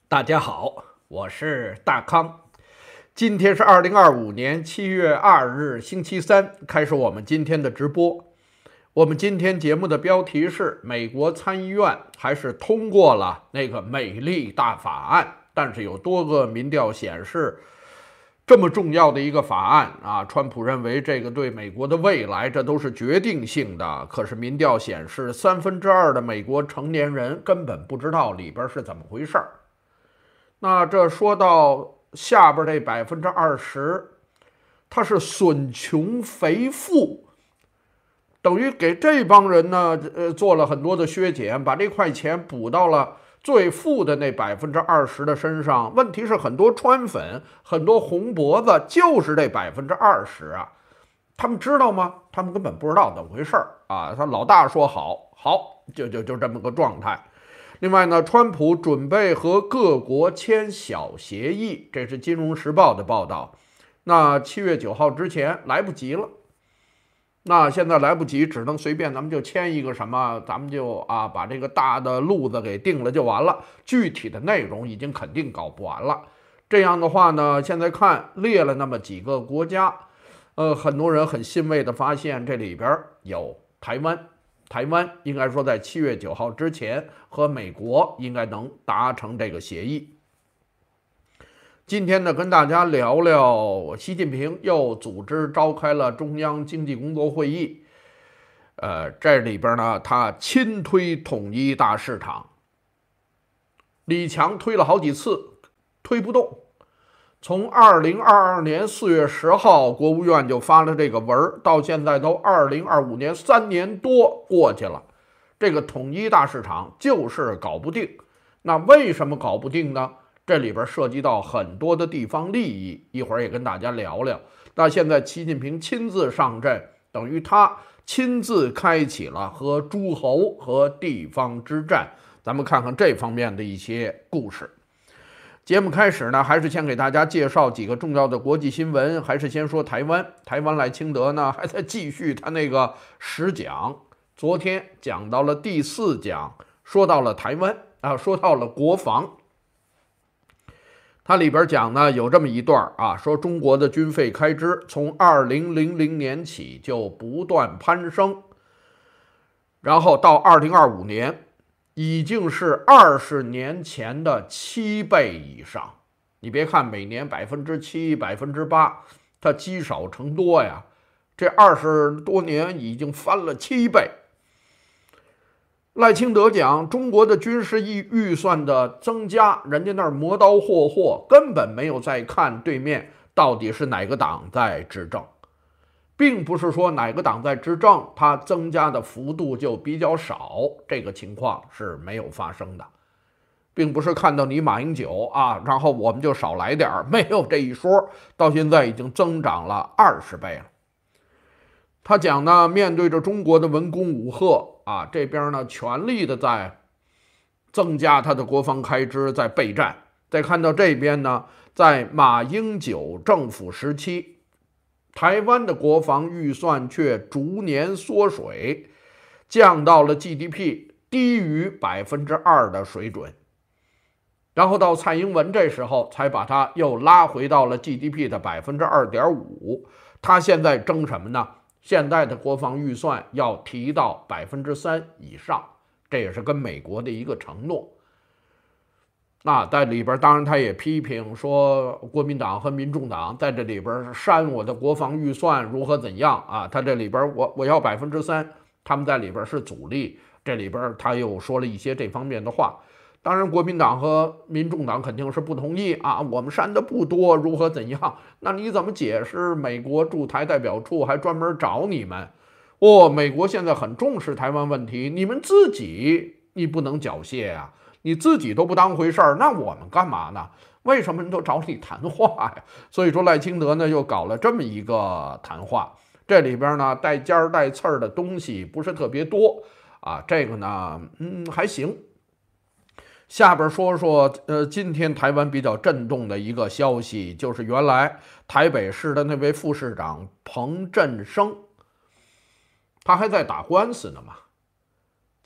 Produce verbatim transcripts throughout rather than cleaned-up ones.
大家好，我是大康。今天是二零二五年七月二日，星期三，开始我们今天的直播。我们今天节目的标题是：美国参议院还是通过了那个美丽大法案，但是有多个民调显示，这么重要的一个法案啊，川普认为这个对美国的未来这都是决定性的。可是民调显示，三分之二的美国成年人根本不知道里边是怎么回事儿。那这说到下边这百分之二十，它是损穷肥富，等于给这帮人呢，呃，做了很多的削减，把这块钱补到了最富的那百分之二十的身上。问题是很多川粉，很多红脖子，就是这百分之二十啊，他们知道吗？他们根本不知道怎么回事儿啊！他老大说好，好，就就就这么个状态。另外呢，川普准备和各国签小协议，这是《金融时报》的报道。那七月九号之前来不及了，那现在来不及，只能随便咱们就签一个什么，咱们就啊把这个大的路子给定了就完了。具体的内容已经肯定搞不完了。这样的话呢，现在看列了那么几个国家，呃，很多人很欣慰的发现这里边有台湾。台湾应该说在七月九号之前和美国应该能达成这个协议。今天呢，跟大家聊聊习近平又组织召开了中央经济工作会议。呃，这里边呢，他亲推统一大市场，李强推了好几次，推不动。从二零二二年四月十号，国务院就发了这个文，到现在都二零二五年三年多过去了，这个统一大市场就是搞不定。那为什么搞不定呢？这里边涉及到很多的地方利益，一会儿也跟大家聊聊。那现在习近平亲自上阵，等于他亲自开启了和诸侯和地方之战。咱们看看这方面的一些故事。节目开始呢，还是先给大家介绍几个重要的国际新闻。还是先说台湾，台湾赖清德呢还在继续他那个十讲，昨天讲到了第四讲，说到了台湾啊，说到了国防。它里边讲呢有这么一段啊，说中国的军费开支从二零零零年起就不断攀升，然后到二零二五年。已经是二十年前的七倍以上。你别看每年百分之七、百分之八，它积少成多呀。这二十多年已经翻了七倍。赖清德讲，中国的军事预算的增加，人家那儿磨刀霍霍，根本没有在看对面到底是哪个党在执政。并不是说哪个党在执政，它增加的幅度就比较少，这个情况是没有发生的，并不是看到你马英九啊，然后我们就少来点，没有这一说，到现在已经增长了二十倍了。他讲呢，面对着中国的文攻武吓啊，这边呢全力的在增加他的国防开支，在备战。再看到这边呢，在马英九政府时期，台湾的国防预算却逐年缩水，降到了 G D P 低于百分之二的水准。然后到蔡英文这时候，才把它又拉回到了 G D P 的百分之二点五。他现在争什么呢？现在的国防预算要提到百分之三以上，这也是跟美国的一个承诺。那在里边，当然他也批评说，国民党和民众党在这里边删我的国防预算如何怎样啊？他这里边我我要百分之三，他们在里边是阻力。这里边他又说了一些这方面的话。当然，国民党和民众党肯定是不同意啊，我们删的不多，如何怎样？那你怎么解释？美国驻台代表处还专门找你们？哦，美国现在很重视台湾问题，你们自己你不能缴械呀、啊。你自己都不当回事儿，那我们干嘛呢？为什么人都找你谈话呀？所以说赖清德呢又搞了这么一个谈话，这里边呢带尖儿带刺儿的东西不是特别多啊，这个呢嗯还行。下边说说呃今天台湾比较震动的一个消息，就是原来台北市的那位副市长彭振声，他还在打官司呢嘛。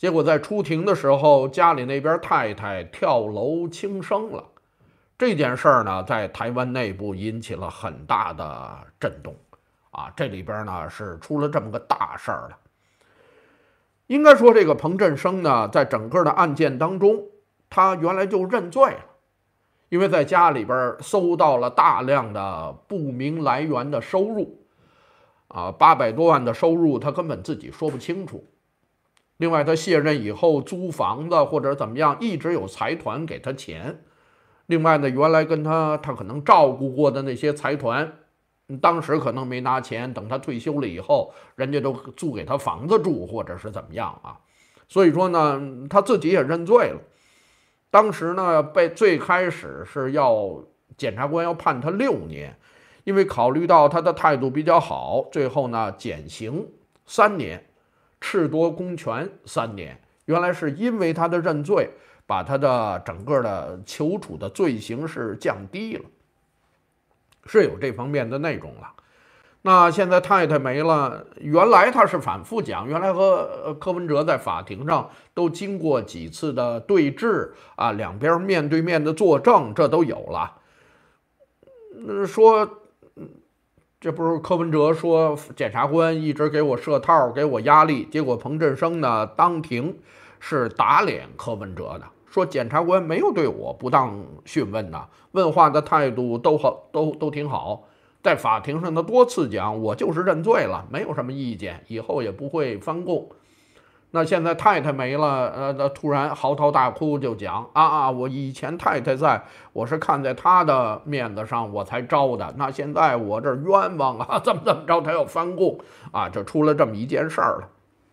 结果在出庭的时候，家里那边太太跳楼轻生了。这件事儿呢，在台湾内部引起了很大的震动，啊，这里边呢是出了这么个大事儿了。应该说，这个彭振声呢，在整个的案件当中，他原来就认罪了，因为在家里边搜到了大量的不明来源的收入，啊，八百多万的收入，他根本自己说不清楚。另外，他卸任以后租房子或者怎么样，一直有财团给他钱。另外呢，原来跟他他可能照顾过的那些财团，当时可能没拿钱，等他退休了以后，人家都租给他房子住，或者是怎么样啊？所以说呢，他自己也认罪了。当时呢，被最开始是要检察官要判他六年，因为考虑到他的态度比较好，最后呢减刑三年。褫夺公权三年，原来是因为他的认罪，把他的整个的求处的罪行是降低了，是有这方面的内容了。那现在太太没了，原来他是反复讲，原来和柯文哲在法庭上都经过几次的对峙啊，两边面对面的作证，这都有了。嗯，说。这不是柯文哲说检察官一直给我设套，给我压力，结果彭振声呢当庭是打脸柯文哲的，说检察官没有对我不当讯问的，问话的态度都好，都都挺好，在法庭上的多次讲我就是认罪了，没有什么意见，以后也不会翻供。那现在太太没了，呃，突然嚎啕大哭，就讲啊啊，我以前太太在，我是看在她的面子上我才招的，那现在我这冤枉啊，怎么怎么着，他要翻供啊，这出了这么一件事儿了。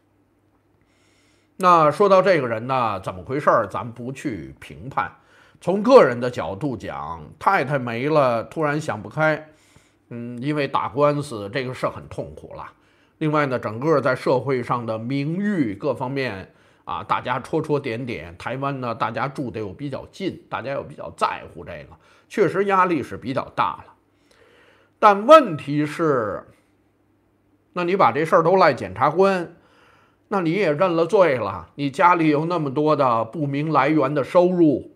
那说到这个人呢，怎么回事儿，咱不去评判。从个人的角度讲，太太没了，突然想不开，嗯，因为打官司这个是很痛苦了。另外呢，整个在社会上的名誉各方面啊，大家戳戳点点。台湾呢，大家住的又比较近，大家又比较在乎这个，确实压力是比较大了。但问题是，那你把这事儿都赖检察官，那你也认了罪了，你家里有那么多的不明来源的收入，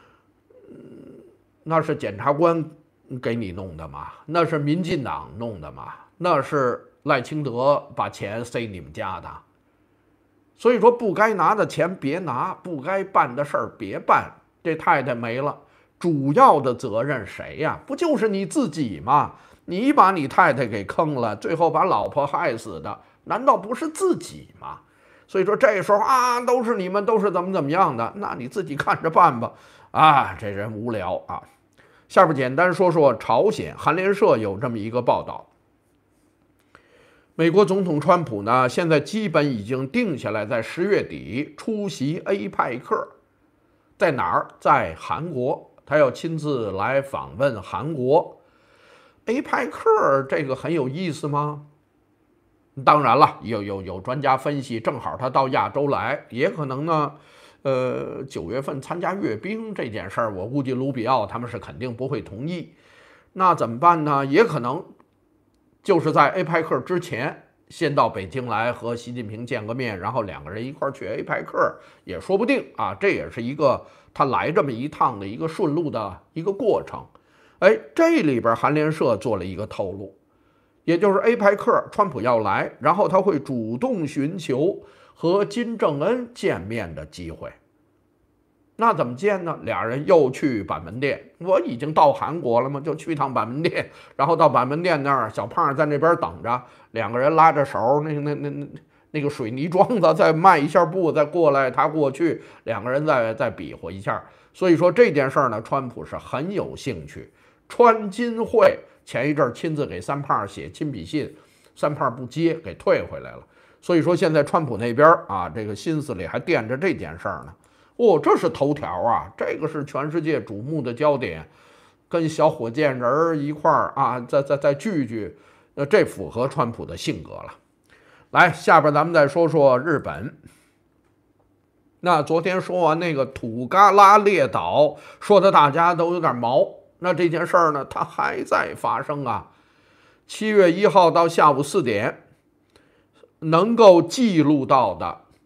那是检察官给你弄的吗？那是民进党弄的吗？那是赖清德把钱塞你们家的，所以说不该拿的钱别拿，不该办的事儿别办。这太太没了，主要的责任谁呀？不就是你自己吗？你把你太太给坑了，最后把老婆害死的，难道不是自己吗？所以说这时候啊，都是你们，都是怎么怎么样的，那你自己看着办吧。啊，这人无聊啊。下边简单说说朝鲜，韩联社有这么一个报道。美国总统川普呢，现在基本已经定下来，在十月底出席 A 派克，在哪儿？在韩国，他要亲自来访问韩国。A 派克这个很有意思吗？当然了，有有有专家分析，正好他到亚洲来，也可能呢，呃，九月份参加阅兵这件事儿，我估计卢比奥他们是肯定不会同意。那怎么办呢？也可能。就是在 A 派克之前，先到北京来和习近平见个面，然后两个人一块儿去 A 派克也说不定啊，这也是一个他来这么一趟的一个顺路的一个过程。哎，这里边韩联社做了一个透露，也就是 A 派克川普要来，然后他会主动寻求和金正恩见面的机会。那怎么见呢？俩人又去板门店，我已经到韩国了嘛，就去趟板门店，然后到板门店那儿，小胖在那边等着，两个人拉着手，那那那那那个水泥桩子再迈一下步，再过来，他过去，两个人再再比划一下。所以说这件事儿呢，川普是很有兴趣。川金会前一阵亲自给三胖写亲笔信，三胖不接，给退回来了。所以说现在川普那边啊，这个心思里还惦着这件事儿呢。哦，这是头条啊，这个是全世界瞩目的焦点，跟小火箭人一块儿啊，再再再聚聚，呃，这符合川普的性格了。来，下边咱们再说说日本。那昨天说完那个土嘎拉列岛，说的大家都有点毛。那这件事儿呢，它还在发生啊。七月一号到下午四点，能够记录到的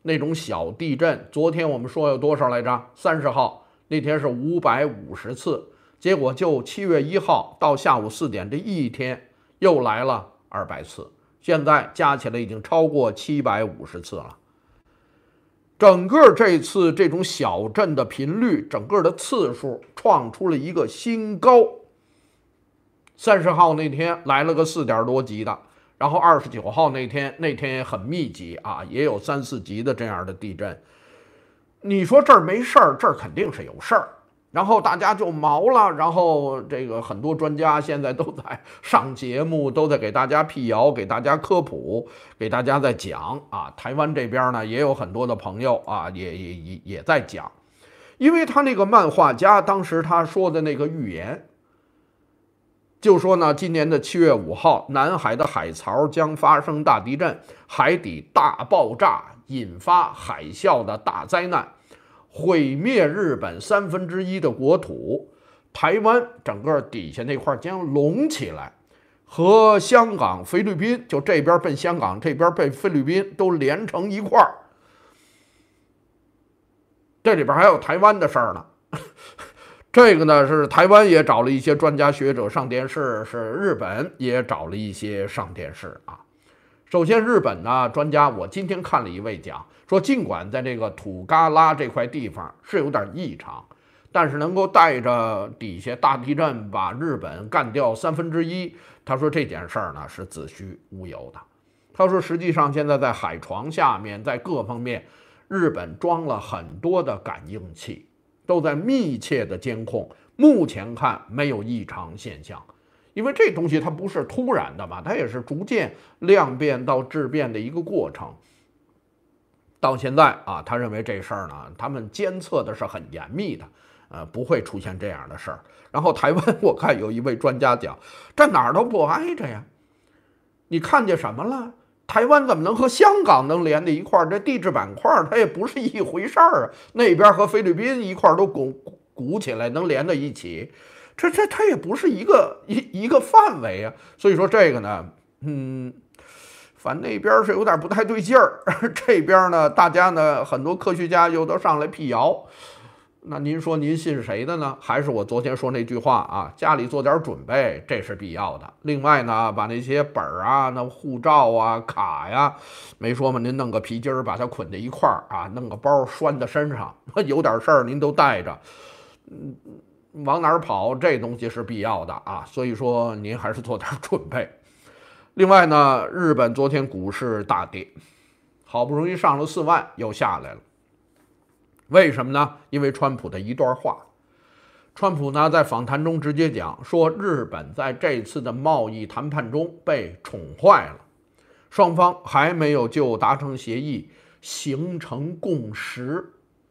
那种小地震，昨天我们说有多少来着？三十号那天是五百五十次，结果就七月一号到下午四点这一天又来了二百次，现在加起来已经超过七百五十次了。整个这次这种小震的频率，整个的次数创出了一个新高。三十号那天来了个四点多级的。然后二十九号那天，那天也很密集啊，也有三四级的这样的地震。你说这儿没事儿，这儿肯定是有事儿。然后大家就毛了，然后这个很多专家现在都在上节目，都在给大家辟谣，给大家科普，给大家在讲啊。台湾这边呢也有很多的朋友啊，也也也也在讲，因为他那个漫画家当时他说的那个预言。就说呢，今年的七月五号，南海的海槽将发生大地震，海底大爆炸，引发海啸的大灾难，毁灭日本三分之一的国土，台湾整个底下那块将隆起来，和香港、菲律宾，就这边奔香港，这边奔菲律宾，都连成一块儿。这里边还有台湾的事儿呢。这个呢是台湾也找了一些专家学者上电视，是日本也找了一些上电视啊。首先日本呢专家，我今天看了一位讲说，尽管在这个土旮旯这块地方是有点异常，但是能够带着底下大地震把日本干掉三分之一，他说这件事儿呢是子虚乌有的。他说实际上现在在海床下面，在各方面，日本装了很多的感应器。都在密切的监控，目前看没有异常现象，因为这东西它不是突然的嘛，它也是逐渐量变到质变的一个过程。到现在啊，他认为这事儿呢，他们监测的是很严密的，呃，不会出现这样的事儿。然后台湾，我看有一位专家讲，这哪儿都不挨着呀，你看见什么了？台湾怎么能和香港能连在一块儿？这地质板块它也不是一回事儿啊。那边和菲律宾一块儿都鼓鼓起来，能连在一起，这这它也不是一个一一个范围啊。所以说这个呢，嗯，反正那边是有点不太对劲儿。这边呢，大家呢很多科学家又都上来辟谣。那您说您信谁的呢？还是我昨天说那句话啊，家里做点准备，这是必要的。另外呢，把那些本儿啊、那护照啊、卡呀，没说嘛，您弄个皮筋儿把它捆在一块儿啊，弄个包拴在身上，有点事儿您都带着，嗯，往哪儿跑，这东西是必要的啊。所以说您还是做点准备。另外呢，日本昨天股市大跌，好不容易上了四万，又下来了。为什么呢？因为川普的一段话。川普呢在访谈中直接讲说，日本在这次的贸易谈判中被宠坏了，双方还没有就达成协议形成共识。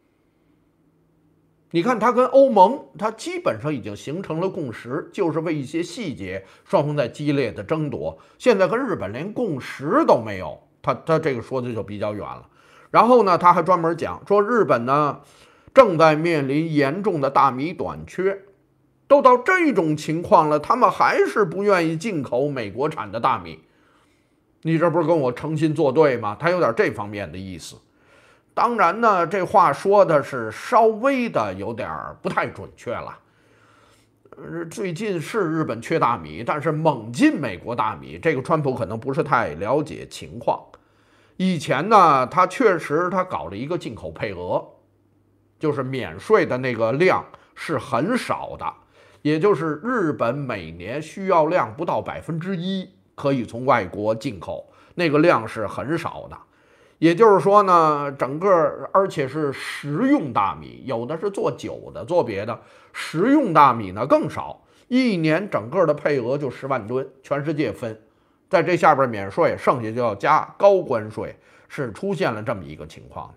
你看，他跟欧盟，他基本上已经形成了共识，就是为一些细节，双方在激烈的争夺。现在跟日本连共识都没有，他他这个说的就比较远了。然后呢，他还专门讲说，日本呢正在面临严重的大米短缺，都到这种情况了，他们还是不愿意进口美国产的大米。你这不是跟我诚心作对吗？他有点这方面的意思。当然呢，这话说的是稍微的有点不太准确了。最近是日本缺大米，但是猛进美国大米，这个川普可能不是太了解情况。以前呢，他确实他搞了一个进口配额，就是免税的那个量是很少的，也就是日本每年需要量不到百分之一可以从外国进口，那个量是很少的。也就是说呢，整个而且是食用大米，有的是做酒的，做别的，食用大米呢更少，一年整个的配额就十万吨，全世界分。在这下边免税，剩下就要加高关税，是出现了这么一个情况。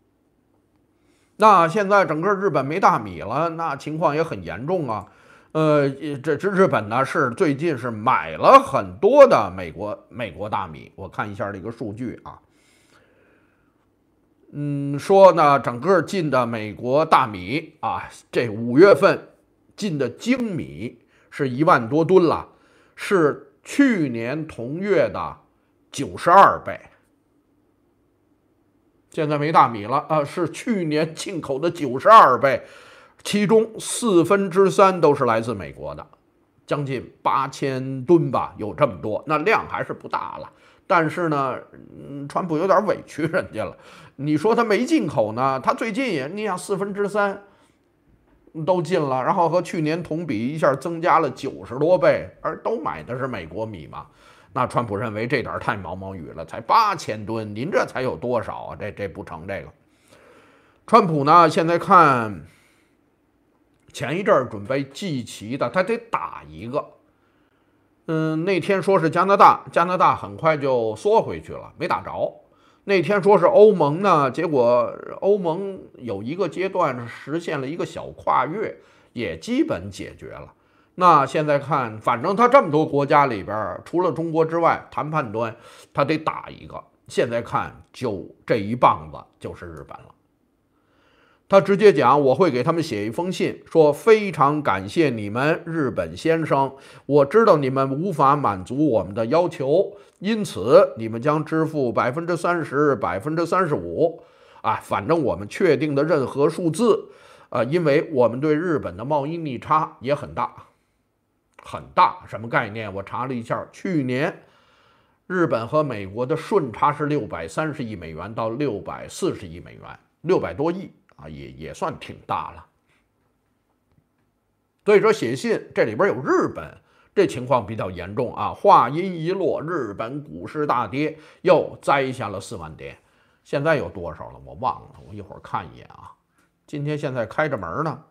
那现在整个日本没大米了，那情况也很严重啊。呃，这这日本呢是最近是买了很多的美国美国大米，我看一下这个数据啊。嗯，说呢，整个进的美国大米啊，这五月份进的精米是一万多吨了，是去年同月的九十二倍。 现在没大米了啊，是去年进口的九十二倍，其中四分之三都是来自美国的，将近八千吨吧，有这么多，那量还是不大了。但是呢，嗯，川普有点委屈人家了。你说他没进口呢，他最近也，你想四分之三都进了，然后和去年同比一下增加了九十多倍，而都买的是美国米嘛。那川普认为这点太毛毛雨了，才八千吨，您这才有多少啊？这这不成这个。川普呢，现在看前一阵儿准备祭旗的，他得打一个。嗯，那天说是加拿大，加拿大很快就缩回去了，没打着。那天说是欧盟呢，结果欧盟有一个阶段实现了一个小跨越，也基本解决了。那现在看，反正他这么多国家里边，除了中国之外，谈判端他得打一个。现在看，就这一棒子就是日本了。他直接讲，我会给他们写一封信，说非常感谢你们，日本先生，我知道你们无法满足我们的要求，因此你们将支付百分之三十、百分之三十五，啊，反正我们确定的任何数字，啊，因为我们对日本的贸易逆差也很大，很大，什么概念？我查了一下，去年日本和美国的顺差是六百三十亿美元到六百四十亿美元，六百多亿。啊，也也算挺大了。所以说写信这里边有日本，这情况比较严重啊。话音一落，日本股市大跌，又摘下了四万点。现在有多少了？我忘了，我一会儿看一眼啊。今天现在开着门呢，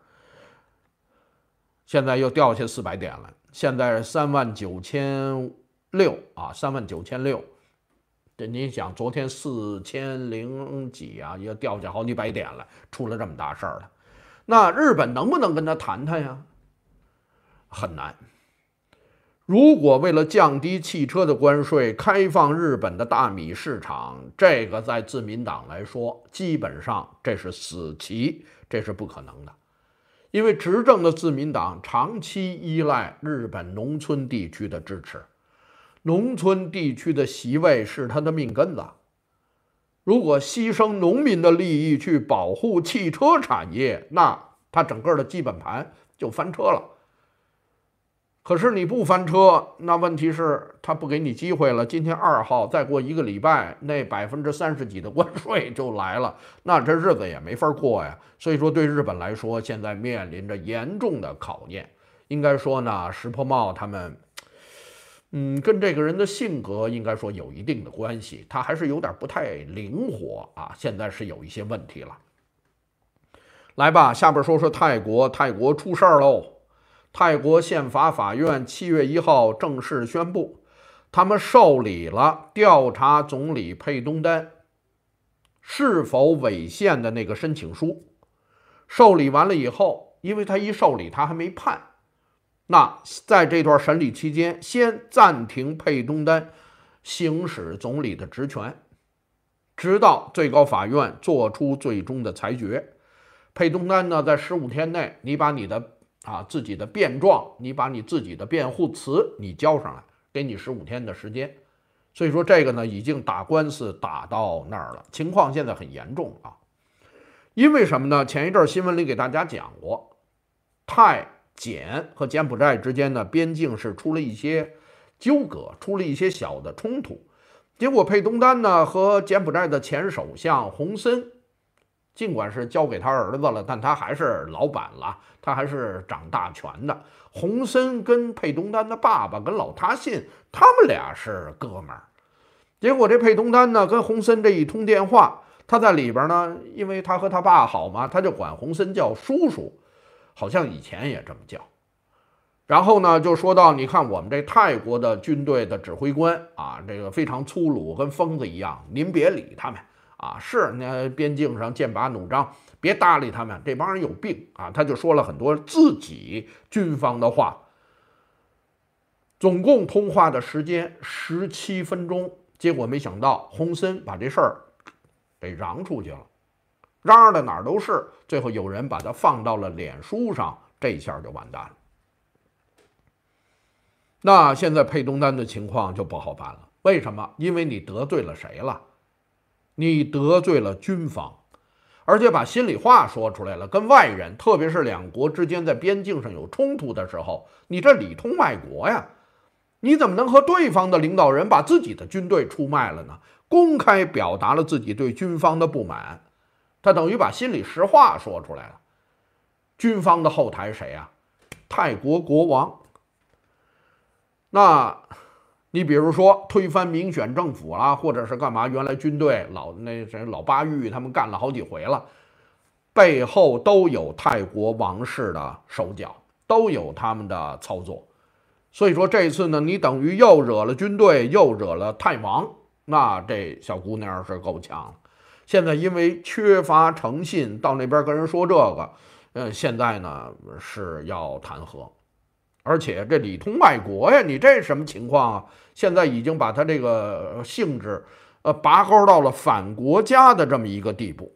现在又掉下四百点了。现在三万九千六啊，三万九千六。这你想，昨天四千零几啊，也掉下好几百点了，出了这么大事儿了。那日本能不能跟他谈谈呀？很难。如果为了降低汽车的关税，开放日本的大米市场，这个在自民党来说，基本上这是死棋，这是不可能的。因为执政的自民党长期依赖日本农村地区的支持。农村地区的席位是他的命根子，如果牺牲农民的利益去保护汽车产业，那他整个的基本盘就翻车了。可是你不翻车，那问题是他不给你机会了。今天二号，再过一个礼拜，那百分之三十几的关税就来了，那这日子也没法过呀。所以说，对日本来说，现在面临着严重的考验。应该说呢，石破茂他们。嗯，跟这个人的性格应该说有一定的关系，他还是有点不太灵活啊，现在是有一些问题了。来吧，下边说说泰国，泰国出事儿喽。泰国宪法法院七月一号正式宣布，他们受理了调查总理佩东丹是否违宪的那个申请书。受理完了以后，因为他一受理，他还没判。那在这段审理期间，先暂停佩东丹行使总理的职权，直到最高法院做出最终的裁决。佩东丹呢，在十五天内，你把你的啊自己的辩状，你把你自己的辩护词你交上来，给你十五天的时间。所以说这个呢，已经打官司打到那儿了，情况现在很严重啊。因为什么呢？前一阵新闻里给大家讲过，泰柬和柬埔寨之间的边境是出了一些纠葛，出了一些小的冲突。结果佩东丹呢和柬埔寨的前首相洪森，尽管是交给他儿子了，但他还是老板了，他还是掌大权的。洪森跟佩东丹的爸爸跟老他信，他们俩是哥们儿。结果这佩东丹呢跟洪森这一通电话，他在里边呢，因为他和他爸好嘛，他就管洪森叫叔叔。好像以前也这么叫，然后呢，就说到，你看我们这泰国的军队的指挥官啊，这个非常粗鲁，跟疯子一样，您别理他们啊，是那边境上剑拔弩张，别搭理他们，这帮人有病啊。他就说了很多自己军方的话，总共通话的时间十七分钟，结果没想到洪森把这事儿给嚷出去了。嚷嚷的哪儿都是，最后有人把它放到了脸书上，这一下就完蛋了。那现在佩东丹的情况就不好办了，为什么？因为你得罪了谁了？ 你得罪了军方，而且把心里话说出来了，跟外人，特别是两国之间在边境上有冲突的时候，你这里通外国呀，你怎么能和对方的领导人把自己的军队出卖了呢？公开表达了自己对军方的不满，他等于把心里实话说出来了。军方的后台谁啊？泰国国王。那你比如说推翻民选政府啦，或者是干嘛？原来军队老那谁老巴育他们干了好几回了，背后都有泰国王室的手脚，都有他们的操作。所以说这次呢，你等于又惹了军队，又惹了泰王，那这小姑娘是够呛了。现在因为缺乏诚信，到那边跟人说这个。呃，现在呢是要弹劾，而且这里通外国呀，你这什么情况啊？现在已经把他这个性质，呃，拔高到了反国家的这么一个地步。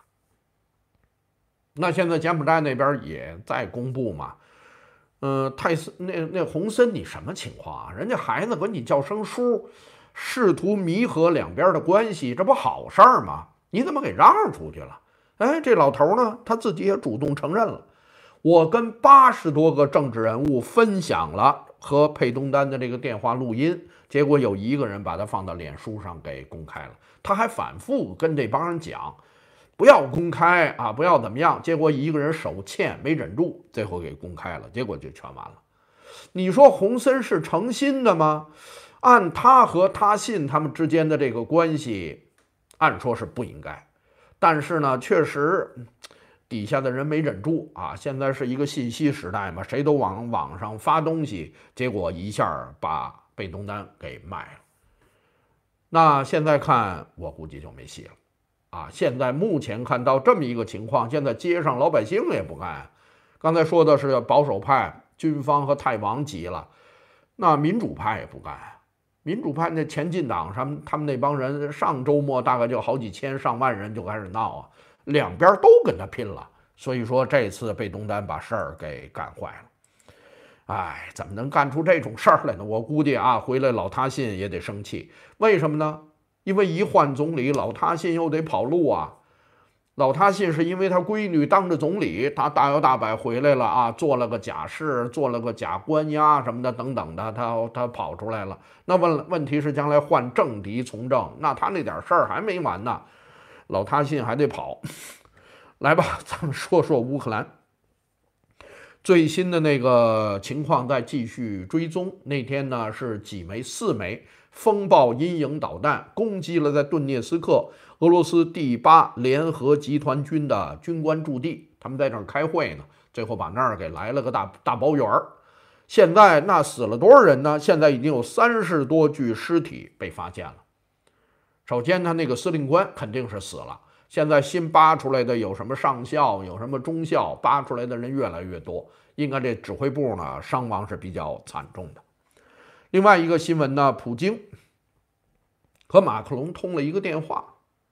那现在柬埔寨那边也在公布嘛，嗯、呃，泰森那那洪森你什么情况啊？人家孩子管你叫声叔，试图弥合两边的关系，这不好事儿吗？你怎么给让出去了？哎，这老头呢，他自己也主动承认了，我跟八十多个政治人物分享了和佩东丹的这个电话录音，结果有一个人把他放到脸书上给公开了，他还反复跟这帮人讲，不要公开啊，不要怎么样，结果一个人手欠没忍住，最后给公开了，结果就全完了。你说洪森是诚心的吗？按他和他信他们之间的这个关系，按说是不应该。但是呢，确实底下的人没忍住啊！现在是一个信息时代嘛，谁都往网上发东西，结果一下把贝东丹给卖了。那现在看，我估计就没戏了啊！现在目前看到这么一个情况，现在街上老百姓也不干。刚才说的是保守派、军方和泰王急了，那民主派也不干。民主派那前进党他们他们那帮人上周末大概就好几千上万人就开始闹啊，两边都跟他拼了，所以说这次贝东丹把事儿给干坏了。哎，怎么能干出这种事儿来呢？我估计啊，回来老他信也得生气。为什么呢？因为一换总理，老他信又得跑路啊。老他信是因为他闺女当着总理，他大摇大摆回来了啊，做了个假释，做了个假关押什么的等等的，他他跑出来了。那问问题是将来换政敌从政，那他那点事儿还没完呢，老他信还得跑。来吧，咱们说说乌克兰最新的那个情况，在继续追踪。那天呢是几枚四枚风暴阴影导弹攻击了在顿涅斯克俄罗斯第八联合集团军的军官驻地，他们在那儿开会呢，最后把那儿给来了个大大包圆儿。现在那死了多少人呢？现在已经有三十多具尸体被发现了。首先他那个司令官肯定是死了，现在新扒出来的有什么上校，有什么中校，扒出来的人越来越多，应该这指挥部呢伤亡是比较惨重的。另外一个新闻呢，普京和马克龙通了一个电话，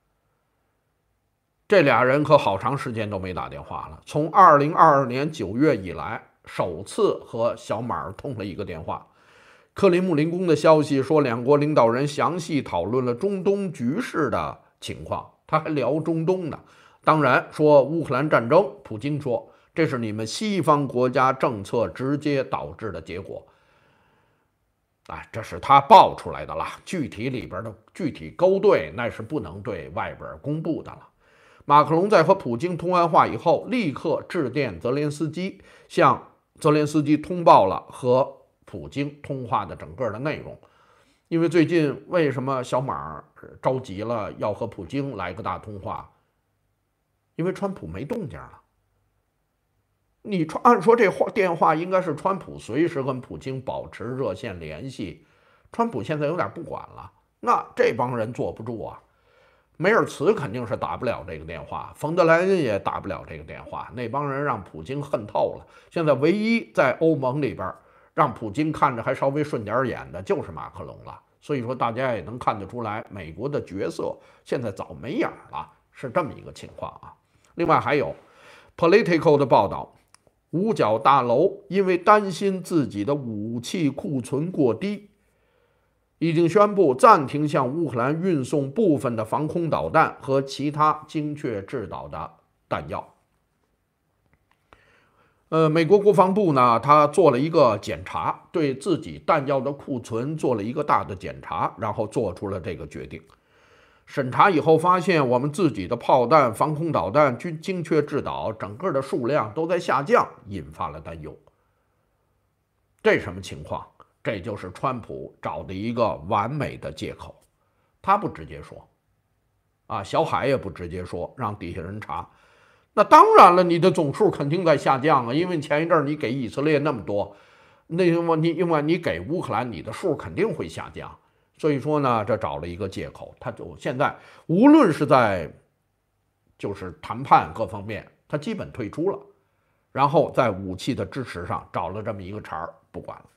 这俩人可好长时间都没打电话了，从二零二二年九月以来首次和小马通了一个电话。克林姆林宫的消息说，两国领导人详细讨论了中东局势的情况，他还聊中东呢。当然说乌克兰战争，普京说这是你们西方国家政策直接导致的结果。哎，这是他爆出来的了，具体里边的具体勾兑那是不能对外边公布的了。马克龙在和普京通完话以后，立刻致电泽连斯基，向泽连斯基通报了和普京通话的整个的内容。因为最近为什么小马着急了要和普京来个大通话？因为川普没动静了。你按说这话电话应该是川普随时跟普京保持热线联系，川普现在有点不管了，那这帮人坐不住啊。梅尔茨肯定是打不了这个电话，冯德莱恩也打不了这个电话，那帮人让普京恨透了。现在唯一在欧盟里边让普京看着还稍微顺点眼的就是马克龙了。所以说大家也能看得出来，美国的角色现在早没影了，是这么一个情况啊。另外还有 Politico 的报道，五角大楼因为担心自己的武器库存过低， 已经宣布暂停向乌克兰运送部分的防空导弹和其他精确制导的弹药。呃，美国国防部呢，他做了一个检查，对自己弹药的库存做了一个大的检查，然后做出了这个决定。审查以后发现，我们自己的炮弹、防空导弹、军精确制导，整个的数量都在下降，引发了担忧。这什么情况？这就是川普找的一个完美的借口。他不直接说，啊，小海也不直接说，让底下人查。那当然了，你的总数肯定在下降啊，因为前一阵你给以色列那么多，那么你因为你给乌克兰，你的数肯定会下降。所以说呢，这找了一个借口，他就现在无论是在就是谈判各方面，他基本退出了，然后在武器的支持上找了这么一个茬儿，不管了。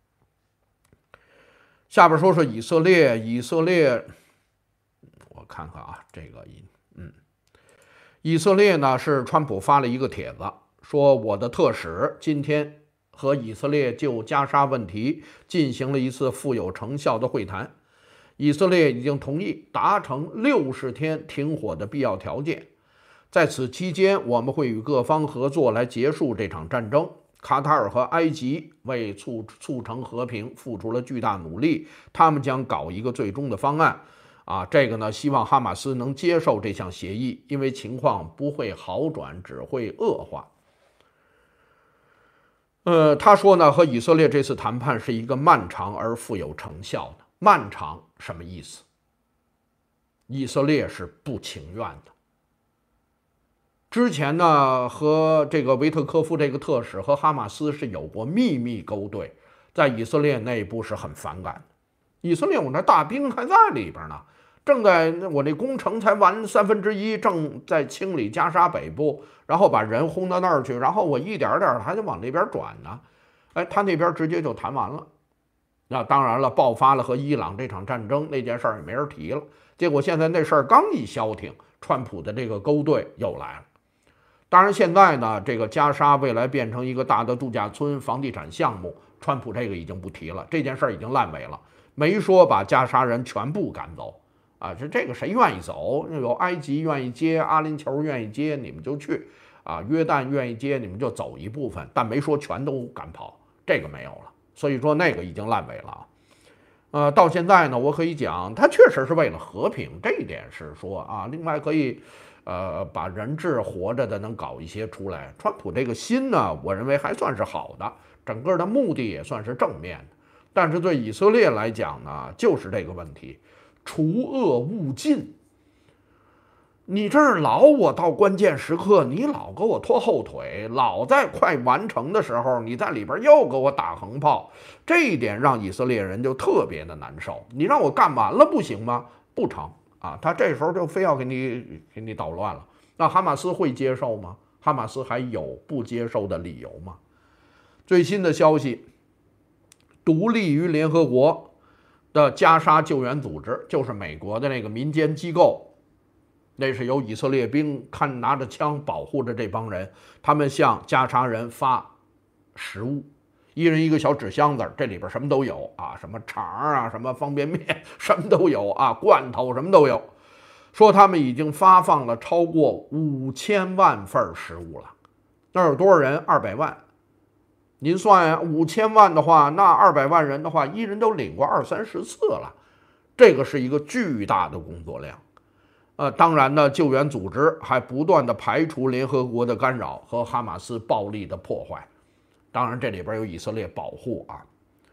下边说说以色列，以色列，我看看啊，这个嗯。以色列呢是川普发了一个帖子，说我的特使今天和以色列就加沙问题进行了一次富有成效的会谈，以色列已经同意达成六十天停火的必要条件。在此期间，我们会与各方合作来结束这场战争。卡塔尔和埃及为促促成和平付出了巨大努力，他们将搞一个最终的方案。啊，这个呢，希望哈马斯能接受这项协议，因为情况不会好转，只会恶化。呃，他说呢，和以色列这次谈判是一个漫长而富有成效的。漫长什么意思？以色列是不情愿的。之前呢，和这个维特科夫这个特使和哈马斯是有过秘密勾兑，在以色列内部是很反感的。以色列我那大兵还在里边呢。正在我这工程才完三分之一，正在清理加沙北部，然后把人轰到那儿去，然后我一点点还得往那边转呢。哎，他那边直接就谈完了。那当然了，爆发了和伊朗这场战争，那件事儿也没人提了。结果现在那事儿刚一消停，川普的这个勾兑又来了。当然现在呢，这个加沙未来变成一个大的度假村、房地产项目，川普这个已经不提了，这件事儿已经烂尾了，没说把加沙人全部赶走。啊，这这个谁愿意走？有埃及愿意接，阿联酋愿意接，你们就去；啊，约旦愿意接，你们就走一部分，但没说全都赶跑，这个没有了。所以说那个已经烂尾了。呃，到现在呢，我可以讲，他确实是为了和平，这一点是说啊。另外可以，呃，把人质活着的能搞一些出来。川普这个心呢，我认为还算是好的，整个的目的也算是正面的。但是对以色列来讲呢，就是这个问题。除恶务尽，你这儿老我到关键时刻，你老给我拖后腿，老在快完成的时候，你在里边又给我打横炮，这一点让以色列人就特别的难受。你让我干完了不行吗？不成啊！他这时候就非要给你给你捣乱了。那哈马斯会接受吗？哈马斯还有不接受的理由吗？最新的消息，独立于联合国的加沙救援组织，就是美国的那个民间机构，那是由以色列兵看拿着枪保护着这帮人，他们向加沙人发食物，一人一个小纸箱子，这里边什么都有啊，什么肠啊，什么方便面，什么都有啊，罐头什么都有。说他们已经发放了超过五千万份食物了，那有多少人？二百万。您算呀，五千万的话，那二百万人的话，一人都领过二三十次了，这个是一个巨大的工作量。呃，当然呢，救援组织还不断的排除联合国的干扰和哈马斯暴力的破坏。当然，这里边有以色列保护啊。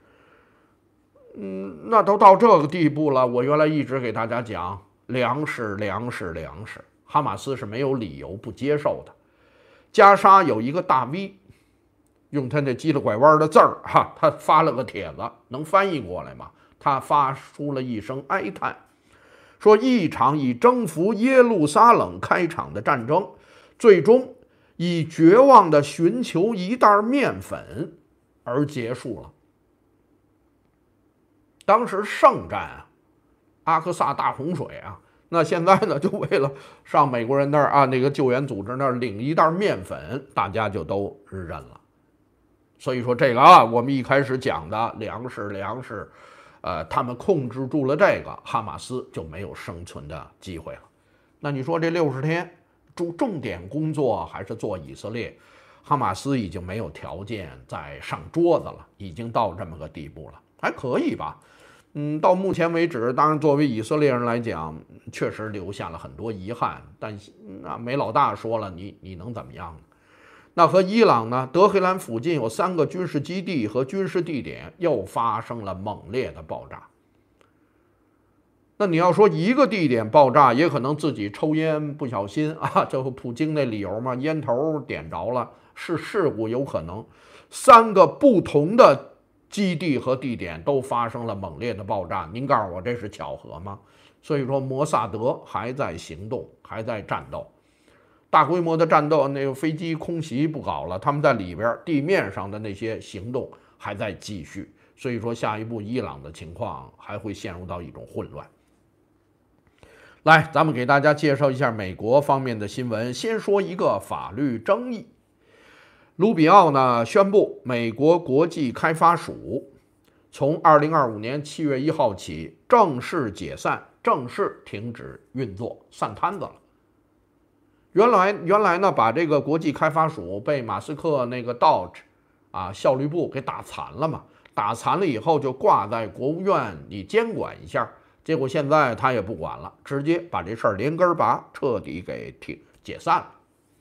嗯，那都到这个地步了，我原来一直给大家讲，粮食，粮食，粮食，哈马斯是没有理由不接受的。加沙有一个大 V。用他那叽里拐弯的字儿哈，他发了个帖子，能翻译过来吗？他发出了一声哀叹，说一场以征服耶路撒冷开场的战争，最终以绝望的寻求一袋面粉而结束了。当时圣战啊，阿克萨大洪水啊，那现在呢，就为了上美国人那儿啊，那个救援组织那儿领一袋面粉，大家就都认了。所以说这个啊，我们一开始讲的粮食，粮食， 呃，他们控制住了这个，哈马斯就没有生存的机会了。那你说这六十天重重点工作还是做以色列？哈马斯已经没有条件再上桌子了，已经到这么个地步了，还可以吧？嗯，到目前为止，当然作为以色列人来讲，确实留下了很多遗憾。但那梅老大说了，你你能怎么样呢？那和伊朗呢？德黑兰附近有三个军事基地和军事地点又发生了猛烈的爆炸。那你要说一个地点爆炸，也可能自己抽烟不小心啊，就普京那理由嘛，烟头点着了，是事故有可能。三个不同的基地和地点都发生了猛烈的爆炸，您告诉我这是巧合吗？所以说摩萨德还在行动，还在战斗，大规模的战斗，那个飞机空袭不搞了，他们在里边地面上的那些行动还在继续。所以说下一步伊朗的情况还会陷入到一种混乱。来，咱们给大家介绍一下美国方面的新闻。先说一个法律争议，卢比奥呢宣布，美国国际开发署从二零二五年七月一号起正式解散，正式停止运作，散摊子了。原来原来呢，把这个国际开发署被马斯克那个 Dodge 啊效率部给打残了嘛，打残了以后就挂在国务院，你监管一下。结果现在他也不管了，直接把这事儿连根拔，彻底给停解散了。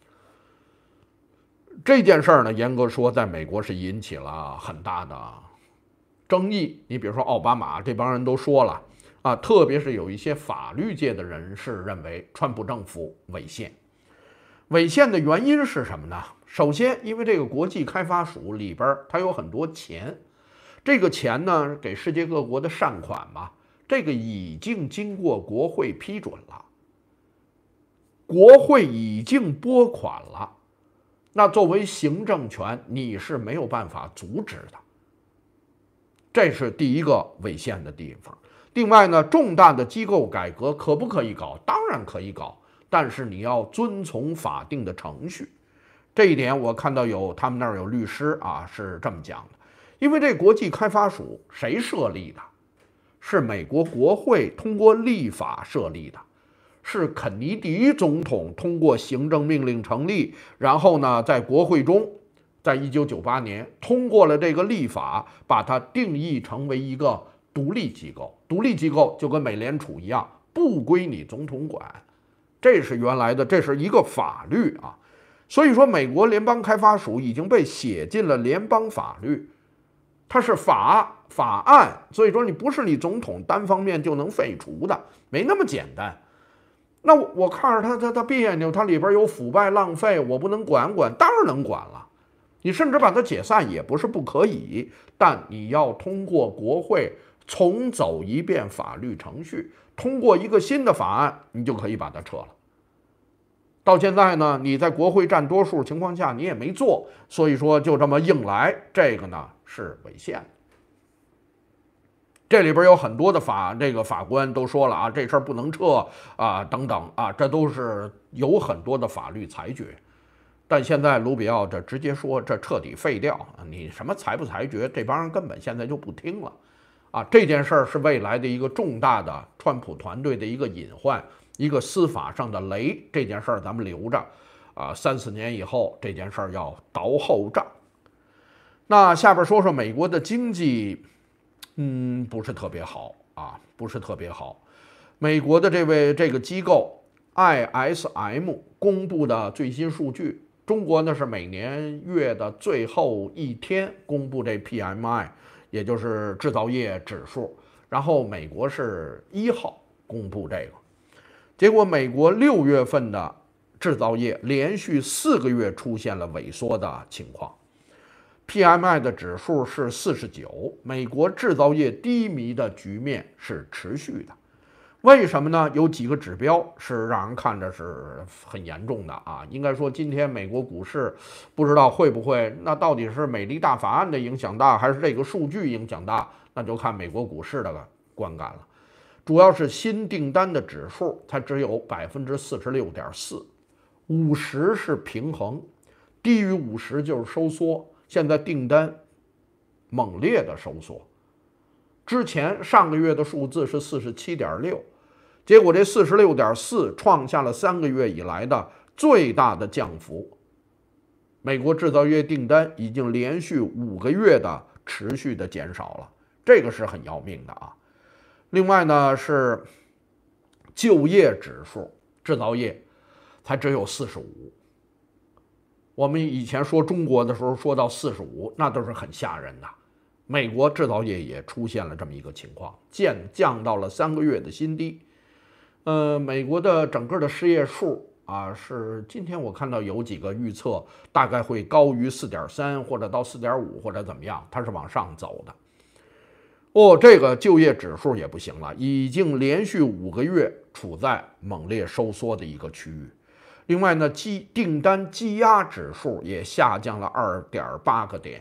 这件事儿呢，严格说，在美国是引起了很大的争议。你比如说奥巴马这帮人都说了啊，特别是有一些法律界的人士认为川普政府违宪。违宪的原因是什么呢？首先，因为这个国际开发署里边它有很多钱，这个钱呢给世界各国的善款嘛。这个已经经过国会批准了，国会已经拨款了，那作为行政权，你是没有办法阻止的，这是第一个违宪的地方。另外呢，重大的机构改革可不可以搞？当然可以搞，但是你要遵从法定的程序。这一点我看到有他们那儿有律师啊是这么讲的，因为这国际开发署谁设立的？是美国国会通过立法设立的，是肯尼迪总统通过行政命令成立，然后呢，在国会中，在一九九八年通过了这个立法，把它定义成为一个独立机构。独立机构就跟美联储一样，不归你总统管，这是原来的，这是一个法律啊。所以说，美国联邦开发署已经被写进了联邦法律。它是法法案，所以说你不是你总统单方面就能废除的，没那么简单。那我看着他他他别扭，它里边有腐败浪费，我不能管管？当然能管了，你甚至把它解散也不是不可以，但你要通过国会重走一遍法律程序，通过一个新的法案，你就可以把它撤了。到现在呢，你在国会占多数情况下你也没做，所以说就这么硬来，这个呢是违宪。这里边有很多的法，这个法官都说了啊，这事儿不能撤啊，等等啊，这都是有很多的法律裁决。但现在卢比奥这直接说这彻底废掉，你什么裁不裁决，这帮人根本现在就不听了啊。这件事儿是未来的一个重大的川普团队的一个隐患。一个司法上的雷，这件事儿咱们留着，啊，三四年以后这件事儿要倒后账。那下边说说美国的经济，嗯，不是特别好啊，不是特别好。美国的这位这个机构 I S M 公布的最新数据，中国呢是每年月的最后一天公布这 P M I， 也就是制造业指数，然后美国是一号公布这个。结果，美国六月份的制造业连续四个月出现了萎缩的情况 ，P M I 的指数是四十九，美国制造业低迷的局面是持续的。为什么呢？有几个指标是让人看着是很严重的啊。应该说，今天美国股市不知道会不会，那到底是美丽大法案的影响大，还是这个数据影响大？那就看美国股市的观感了。主要是新订单的指数才只有百分之四十六点四，五十是平衡，低于五十就是收缩。现在订单猛烈的收缩， 之前上个月的数字是四十七点六，结果这四十六点四创下了三个月以来的最大的降幅。美国制造业订单已经连续五个月的持续的减少了，这个是很要命的啊。另外呢是就业指数，制造业才只有四十五。我们以前说中国的时候说到四十五，那都是很吓人的。美国制造业也出现了这么一个情况，降降到了三个月的新低。呃，美国的整个的失业数啊，是今天我看到有几个预测，大概会高于 四点三 或者到 四点五 或者怎么样，它是往上走的。哦，这个就业指数也不行了，已经连续五个月处在猛烈收缩的一个区域。另外呢，积订单积压指数也下降了 二点八个点，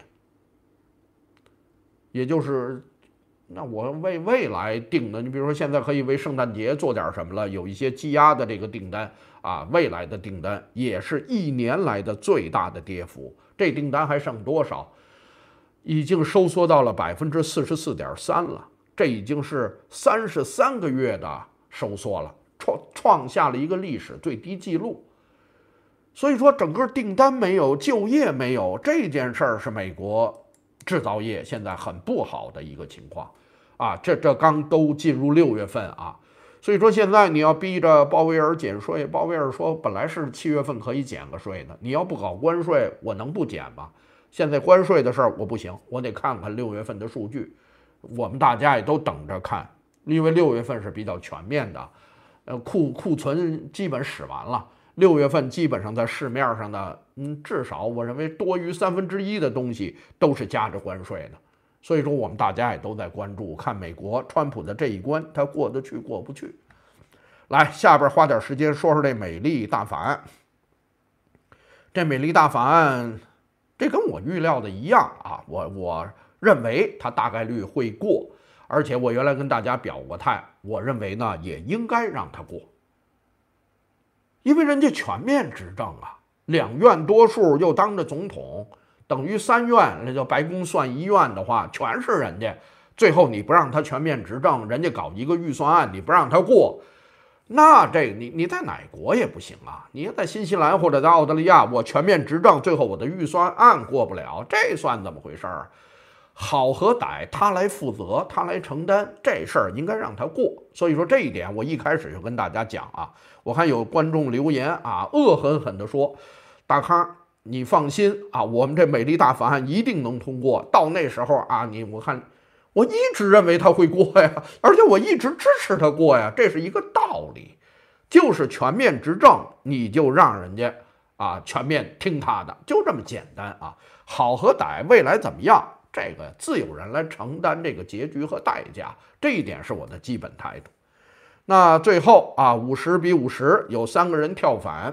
也就是那我为未来定的，你比如说现在可以为圣诞节做点什么了，有一些积压的这个订单啊，未来的订单也是一年来的最大的跌幅。这订单还剩多少？已经收缩到了百分之四十四点三了，这已经是三十三个月的收缩了，创创下了一个历史最低纪录。所以说，整个订单没有，就业没有，这件事儿是美国制造业现在很不好的一个情况啊。这这刚都进入六月份啊，所以说现在你要逼着鲍威尔减税，鲍威尔说本来是七月份可以减个税的，你要不搞关税，我能不减吗？现在关税的事儿我不行，我得看看六月份的数据，我们大家也都等着看，因为六月份是比较全面的，呃，库库存基本使完了，六月份基本上在市面上的，嗯，至少我认为多于三分之一的东西都是加着关税的，所以说我们大家也都在关注，看美国川普的这一关他过得去过不去。来，下边花点时间说说这美丽大法案。这美丽大法案。这跟我预料的一样啊，我我认为它大概率会过，而且我原来跟大家表过态，我认为呢也应该让它过，因为人家全面执政啊，两院多数又当着总统，等于三院，那叫白宫算一院的话，全是人家。最后你不让他全面执政，人家搞一个预算案，你不让他过。那这你你在哪国也不行啊！你在新西兰或者在澳大利亚，我全面执政，最后我的预算案过不了，这算怎么回事儿？好和歹他来负责，他来承担，这事儿应该让他过。所以说这一点，我一开始就跟大家讲啊。我看有观众留言啊，恶狠狠地说：“大康，你放心啊，我们这美丽大法案一定能通过。到那时候啊，你我看。”我一直认为他会过呀，而且我一直支持他过呀，这是一个道理，就是全面执政，你就让人家啊全面听他的，就这么简单啊。好和歹，未来怎么样，这个自有人来承担这个结局和代价，这一点是我的基本态度。那最后啊，五十比五十，有三个人跳反。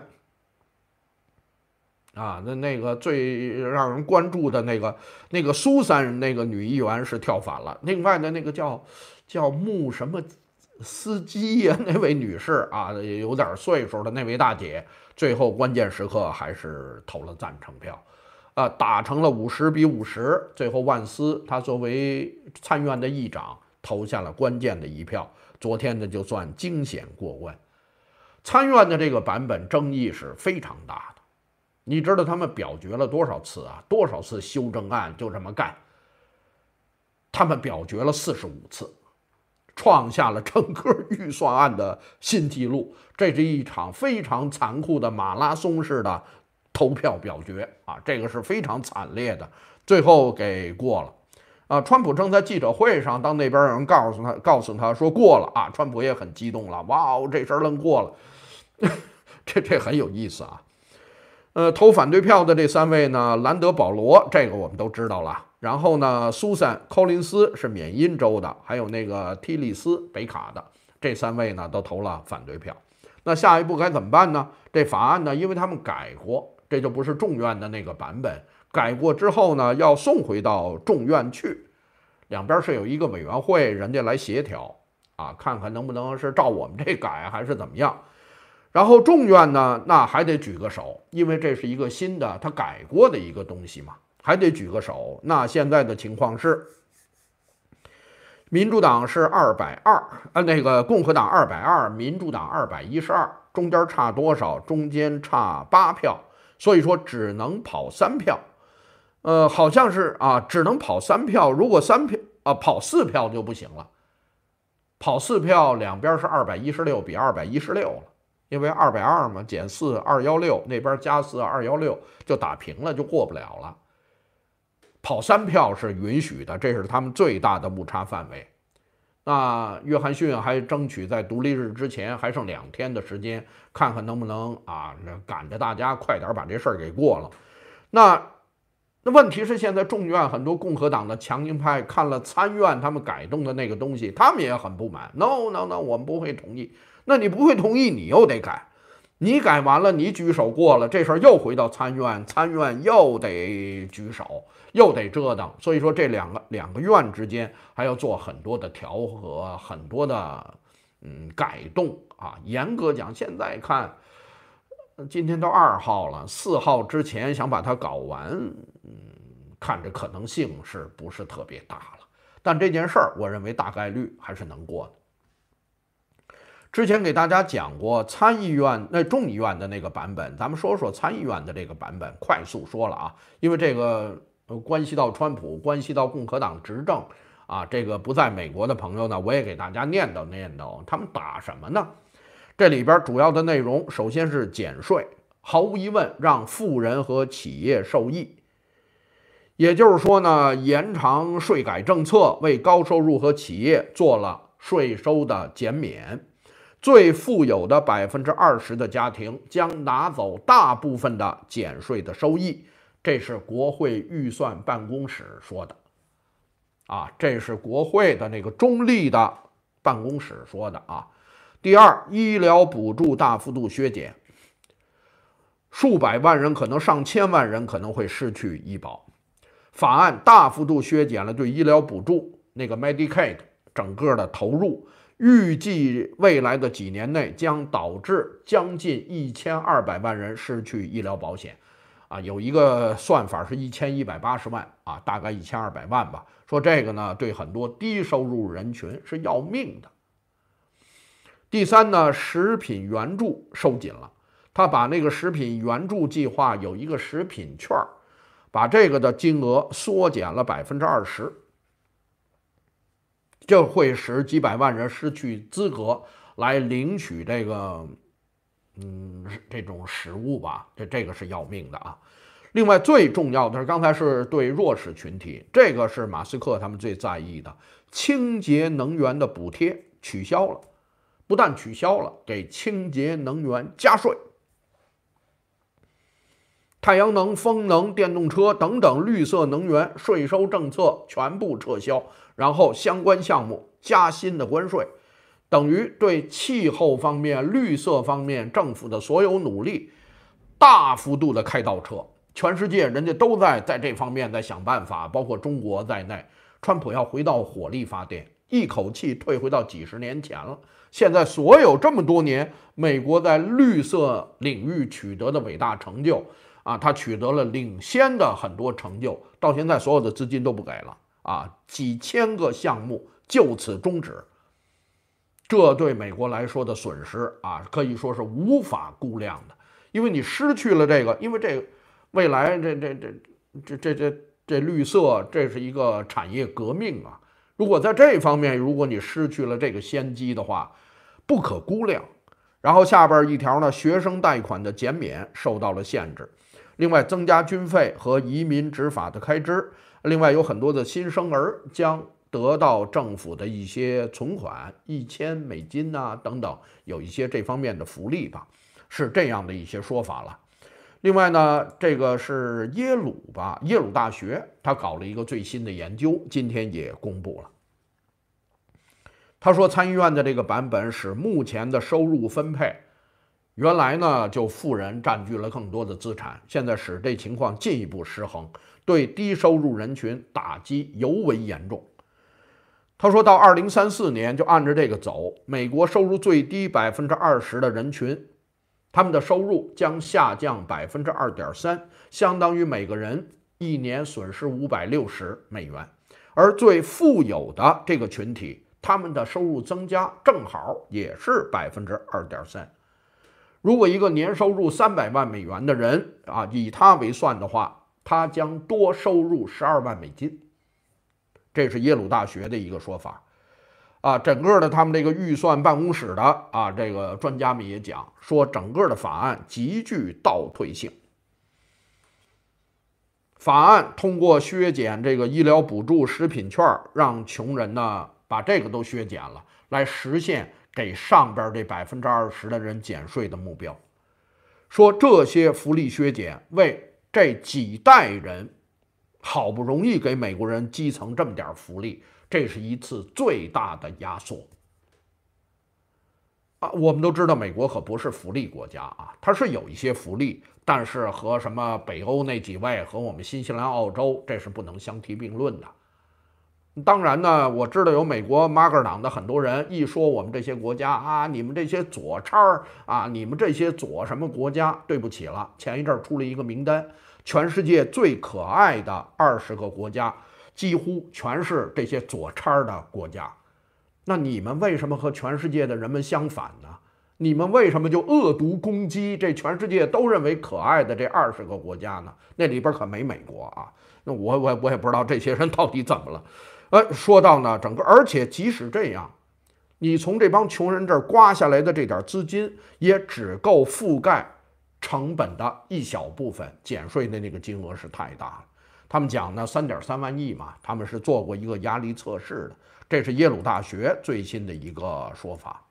啊，那那个最让人关注的那个那个苏珊那个女议员是跳反了，另外的那个叫叫穆什么斯基呀，那位女士啊，有点岁数的那位大姐，最后关键时刻还是投了赞成票，啊，打成了五十比五十，最后万斯他作为参院的议长投下了关键的一票，昨天呢就算惊险过关。参院的这个版本争议是非常大的。你知道他们表决了多少次啊？多少次修正案就这么干？他们表决了四十五次，创下了整个预算案的新纪录。这是一场非常残酷的马拉松式的投票表决啊，这个是非常惨烈的，最后给过了。啊，川普正在记者会上，当那边有人告诉他，告诉他说过了啊，川普也很激动了，哇，这事儿愣过了，这这很有意思啊。呃，投反对票的这三位呢，兰德·保罗，这个我们都知道了。然后呢，苏珊·寇林斯是缅因州的，还有那个提利斯·北卡的，这三位呢都投了反对票。那下一步该怎么办呢？这法案呢，因为他们改过，这就不是众院的那个版本，改过之后呢，要送回到众院去，两边是有一个委员会，人家来协调啊，看看能不能是照我们这改，还是怎么样。然后众院呢，那还得举个手，因为这是一个新的他改过的一个东西嘛，还得举个手。那现在的情况是， 民主党是二百二，呃，那个共和党二百二，民主党二百一十二，中间差多少？中间差八票，所以说只能跑三票。呃，好像是啊，只能跑三票，如果三票啊跑四票就不行了。跑四票，两边是二百一十六比二百一十六了，因为二百二嘛，减四二一六，那边加四二一六就打平了，就过不了了。跑三票是允许的，这是他们最大的误差范围。那约翰逊还争取在独立日之前还剩两天的时间，看看能不能啊赶着大家快点把这事儿给过了。那那问题是现在众院很多共和党的强硬派看了参院他们改动的那个东西，他们也很不满。No No No， 我们不会同意。那你不会同意，你又得改。你改完了，你举手过了，这事儿又回到参院，参院又得举手，又得折腾。所以说这两个两个院之间还要做很多的调和，很多的嗯改动啊。严格讲，现在看，今天都二号了，四号之前想把它搞完，嗯，看着可能性是不是特别大了？但这件事儿，我认为大概率还是能过的。之前给大家讲过参议院那众议院的那个版本，咱们说说参议院的这个版本，快速说了啊，因为这个关系到川普，关系到共和党执政啊，这个不在美国的朋友呢，我也给大家念叨念叨，他们打什么呢？这里边主要的内容，首先是减税，毫无疑问让富人和企业受益，也就是说呢，延长税改政策，为高收入和企业做了税收的减免。最富有的百分之二十的家庭将拿走大部分的减税的收益，这是国会预算办公室说的，啊，这是国会的那个中立的办公室说的啊。第二，医疗补助大幅度削减，数百万人可能上千万人可能会失去医保。法案大幅度削减了对医疗补助那个 Medicaid 整个的投入。预计未来的几年内将导致将近一千二百万人失去医疗保险，啊，有一个算法是一千一百八十万啊，大概一千二百万吧。说这个呢，对很多低收入人群是要命的。第三呢，食品援助收紧了，他把那个食品援助计划有一个食品券，把这个的金额缩减了百分之二十。这会使几百万人失去资格来领取这个，嗯，这种食物吧，这这个是要命的啊。另外最重要的是，刚才是对弱势群体，这个是马斯克他们最在意的，清洁能源的补贴取消了，不但取消了，给清洁能源加税。太阳能、风能、电动车等等绿色能源税收政策全部撤销，然后相关项目加新的关税，等于对气候方面、绿色方面政府的所有努力大幅度的开倒车。全世界人家都在在这方面在想办法，包括中国在内。川普要回到火力发电，一口气退回到几十年前了。现在所有这么多年美国在绿色领域取得的伟大成就啊，他取得了领先的很多成就，到现在所有的资金都不给了啊，几千个项目就此终止，这对美国来说的损失啊，可以说是无法估量的，因为你失去了这个，因为这个未来这这这这这这这绿色，这是一个产业革命啊，如果在这方面，如果你失去了这个先机的话，不可估量。然后下边一条呢，学生贷款的减免受到了限制。另外，增加军费和移民执法的开支。另外，有很多的新生儿将得到政府的一些存款，一千美金呐、啊、等等，有一些这方面的福利吧，是这样的一些说法了。另外呢，这个是耶鲁吧，耶鲁大学他搞了一个最新的研究，今天也公布了。他说，参议院的这个版本使目前的收入分配。原来呢，就富人占据了更多的资产，现在使这情况进一步失衡，对低收入人群打击尤为严重。他说到二零三四年就按着这个走，美国收入最低百分之二十的人群，他们的收入将下降百分之二点三，相当于每个人一年损失五百六十美元。 而最富有的这个群体，他们的收入增加正好也是百分之二点三。如果一个年收入三百万美元的人啊，以他为算的话，他将多收入十二万美金。这是耶鲁大学的一个说法。啊，整个的他们这个预算办公室的啊，这个专家们也讲说，整个的法案极具倒退性。法案通过削减这个医疗补助、食品券，让穷人呢把这个都削减了，来实现给上边这百分之二十的人减税的目标。说这些福利削减为这几代人好不容易给美国人基层这么点福利。这是一次最大的压缩啊！我们都知道，美国可不是福利国家啊，它是有一些福利，但是和什么北欧那几位和我们新西兰、澳洲，这是不能相提并论的。当然呢，我知道有美国马克党的很多人一说我们这些国家啊，你们这些左叉啊，你们这些左什么国家，对不起了，前一阵出了一个名单，全世界最可爱的二十个国家。几乎全是这些左叉的国家，那你们为什么和全世界的人们相反呢？你们为什么就恶毒攻击这全世界都认为可爱的这二十个国家呢？那里边可没美国啊！那我我我也不知道这些人到底怎么了。呃，说到呢，整个而且即使这样，你从这帮穷人这儿刮下来的这点资金，也只够覆盖成本的一小部分，减税的那个金额是太大了。他们讲呢，三点三万亿嘛，他们是做过一个压力测试的，这是耶鲁大学最新的一个说法。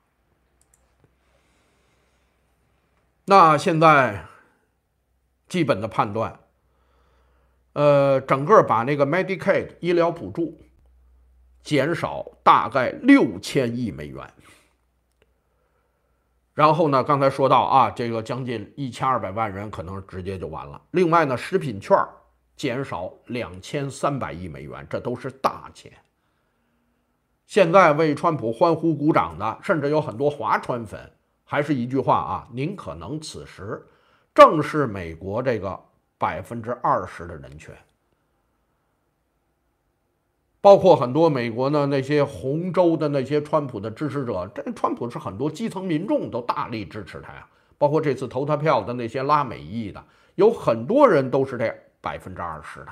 那现在基本的判断，呃，整个把那个 Medicaid 医疗补助减少大概六千亿美元。然后呢，刚才说到啊，这个将近一千二百万人可能直接就完了。另外呢，食品券减少两千三百亿美元，这都是大钱。现在为川普欢呼鼓掌的，甚至有很多华川粉。还是一句话啊，您可能此时正是美国这个百分之二十的人权。包括很多美国呢那些红州的那些川普的支持者，这川普是很多基层民众都大力支持他呀。包括这次投他票的那些拉美裔的，有很多人都是这百分之二十的。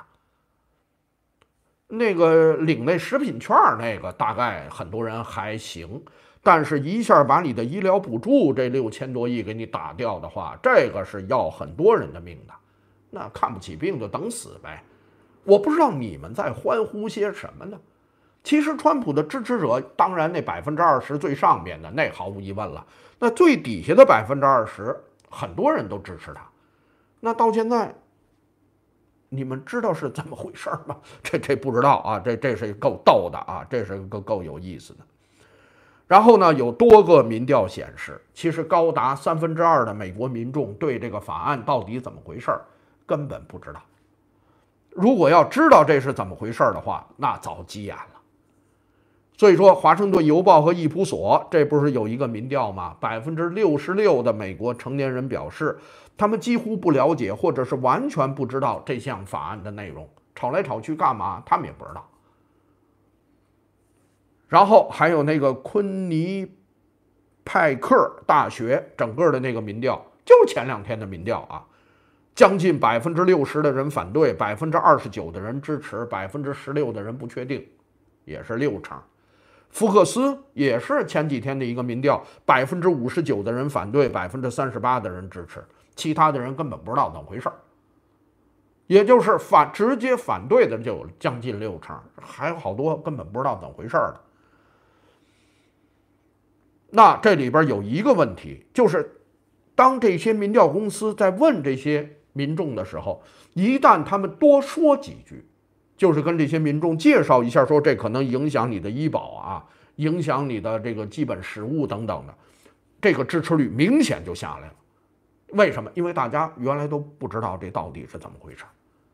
那个领那食品券那个大概很多人还行，但是一下把你的医疗补助这六千多亿给你打掉的话，这个是要很多人的命的。那看不起病就等死呗。我不知道你们在欢呼些什么呢？其实川普的支持者，当然那百分之二十最上边的那毫无疑问了，那最底下的百分之二十，很多人都支持他。那到现在，你们知道是怎么回事吗？这这不知道啊，这这是够逗的啊，这是够够有意思的。然后呢，有多个民调显示，其实高达三分之二的美国民众对这个法案到底怎么回事根本不知道。如果要知道这是怎么回事的话，那早急眼了。所以说，《华盛顿邮报》和易普所这不是有一个民调吗？百分之六十六的美国成年人表示，他们几乎不了解或者是完全不知道这项法案的内容，吵来吵去干嘛？他们也不知道。然后还有那个昆尼派克大学整个的那个民调，就是前两天的民调啊。将近百分之六十的人反对，百分之二十九的人支持，百分之十六的人不确定，也是六成。福克斯也是前几天的一个民调，百分之五十九的人反对，百分之三十八的人支持，其他的人根本不知道怎么回事也就是反直接反对的就有将近六成，还有好多根本不知道怎么回事的。那这里边有一个问题，就是当这些民调公司在问这些民众的时候，一旦他们多说几句，就是跟这些民众介绍一下，说这可能影响你的医保啊，影响你的这个基本食物等等的，这个支持率明显就下来了。为什么？因为大家原来都不知道这到底是怎么回事，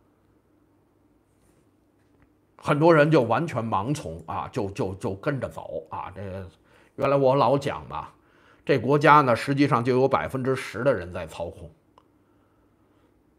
很多人就完全盲从啊，就就就跟着走啊。这原来我老讲吧，这国家呢实际上就有百分之十的人在操控。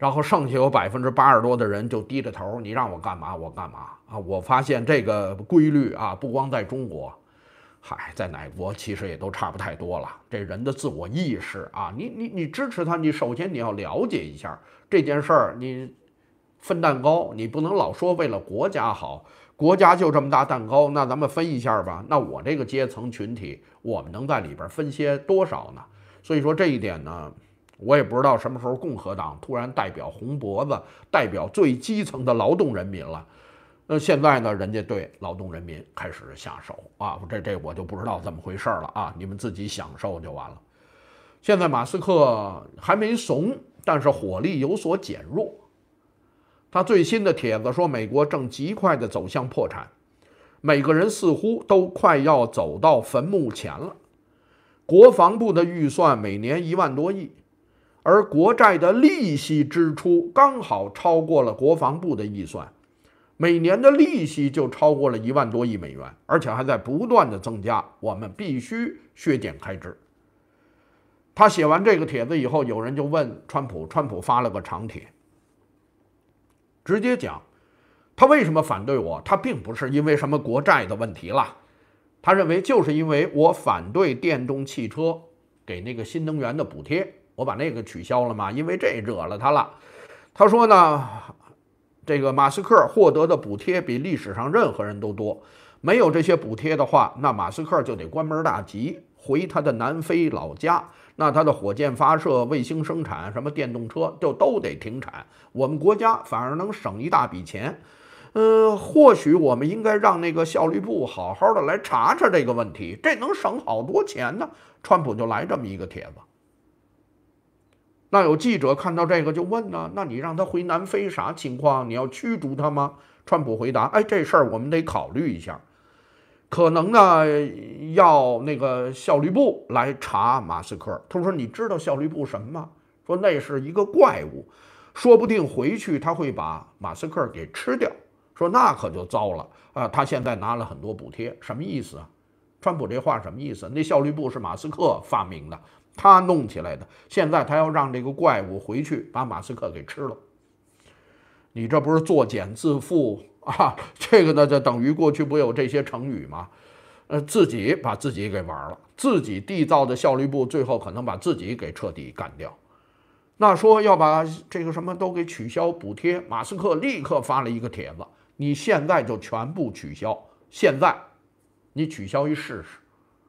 然后剩下有百分之八十多的人就低着头，你让我干嘛我干嘛啊！我发现这个规律啊，不光在中国，嗨，在哪国其实也都差不太多了。这人的自我意识啊，你你你支持他，你首先你要了解一下这件事儿，你分蛋糕，你不能老说为了国家好，国家就这么大蛋糕，那咱们分一下吧。那我这个阶层群体，我们能在里边分些多少呢？所以说这一点呢。我也不知道什么时候共和党突然代表红脖子，代表最基层的劳动人民了。那现在呢，人家对劳动人民开始下手啊，这这我就不知道怎么回事了啊，你们自己享受就完了。现在马斯克还没怂，但是火力有所减弱。他最新的帖子说，美国正极快地走向破产，每个人似乎都快要走到坟墓前了。国防部的预算每年一万多亿。而国债的利息支出刚好超过了国防部的预算，每年的利息就超过了一万多亿美元，而且还在不断的增加，我们必须削减开支。他写完这个帖子以后，有人就问川普，川普发了个长帖，直接讲他为什么反对我，他并不是因为什么国债的问题了，他认为就是因为我反对电动汽车给那个新能源的补贴。我把那个取消了嘛，因为这惹了他了。他说呢，这个马斯克获得的补贴比历史上任何人都多，没有这些补贴的话，那马斯克就得关门大吉，回他的南非老家，那他的火箭发射、卫星生产、什么电动车就都得停产，我们国家反而能省一大笔钱。呃，或许我们应该让那个效率部好好的来查查这个问题，这能省好多钱呢。川普就来这么一个帖子。那有记者看到这个就问呢，那你让他回南非啥情况？你要驱逐他吗？川普回答，哎，这事儿我们得考虑一下，可能呢要那个效率部来查马斯克。他说你知道效率部什么吗？说那是一个怪物，说不定回去他会把马斯克给吃掉。说那可就糟了啊！他现在拿了很多补贴，什么意思啊？川普这话什么意思？那效率部是马斯克发明的。他弄起来的，现在他要让这个怪物回去把马斯克给吃了，你这不是作茧自缚啊？这个呢，就等于过去不有这些成语吗？呃，自己把自己给玩了，自己缔造的效率部，最后可能把自己给彻底干掉。那说要把这个什么都给取消补贴，马斯克立刻发了一个帖子，你现在就全部取消，现在你取消一试试。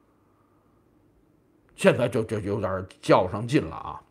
现在就就有点较上劲了啊！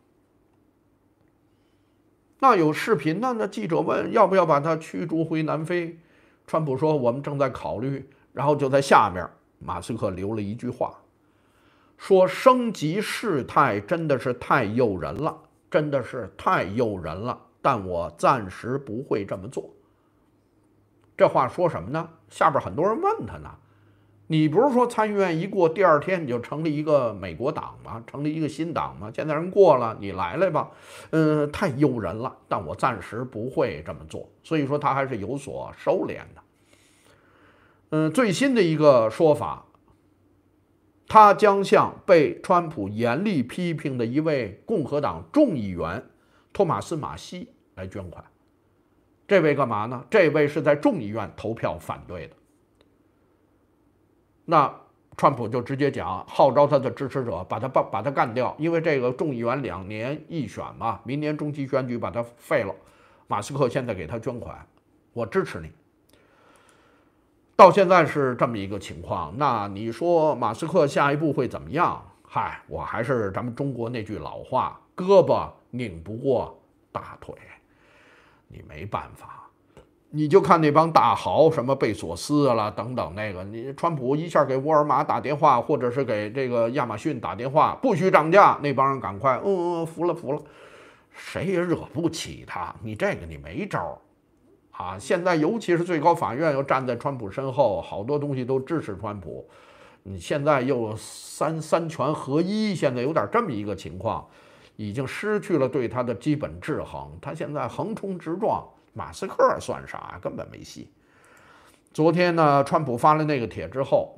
那有视频呢？那记者问要不要把他驱逐回南非，川普说我们正在考虑。然后就在下面，马斯克留了一句话，说升级事态真的是太诱人了，真的是太诱人了，但我暂时不会这么做。这话说什么呢？下边很多人问他呢。你不是说参议院一过，第二天你就成立一个美国党吗？成立一个新党吗？现在人过了，你来来吧。嗯，太诱人了，但我暂时不会这么做。所以说他还是有所收敛的。嗯，最新的一个说法，他将向被川普严厉批评的一位共和党众议员托马斯·马西来捐款。这位干嘛呢？这位是在众议院投票反对的。那川普就直接讲，号召他的支持者把他把把他干掉，因为这个众议员两年一选嘛，明年中期选举把他废了。马斯克现在给他捐款，我支持你。到现在是这么一个情况，那你说马斯克下一步会怎么样？嗨，我还是咱们中国那句老话，胳膊拧不过大腿，你没办法。你就看那帮大豪，什么贝索斯啦等等，那个你川普一下给沃尔玛打电话，或者是给这个亚马逊打电话，不许涨价，那帮人赶快，嗯嗯，服了服了，谁也惹不起他。你这个你没招啊！现在尤其是最高法院又站在川普身后，好多东西都支持川普。你现在又三三权合一，现在有点这么一个情况，已经失去了对他的基本制衡，他现在横冲直撞。马斯克算啥？根本没戏。昨天呢，川普发了那个帖之后，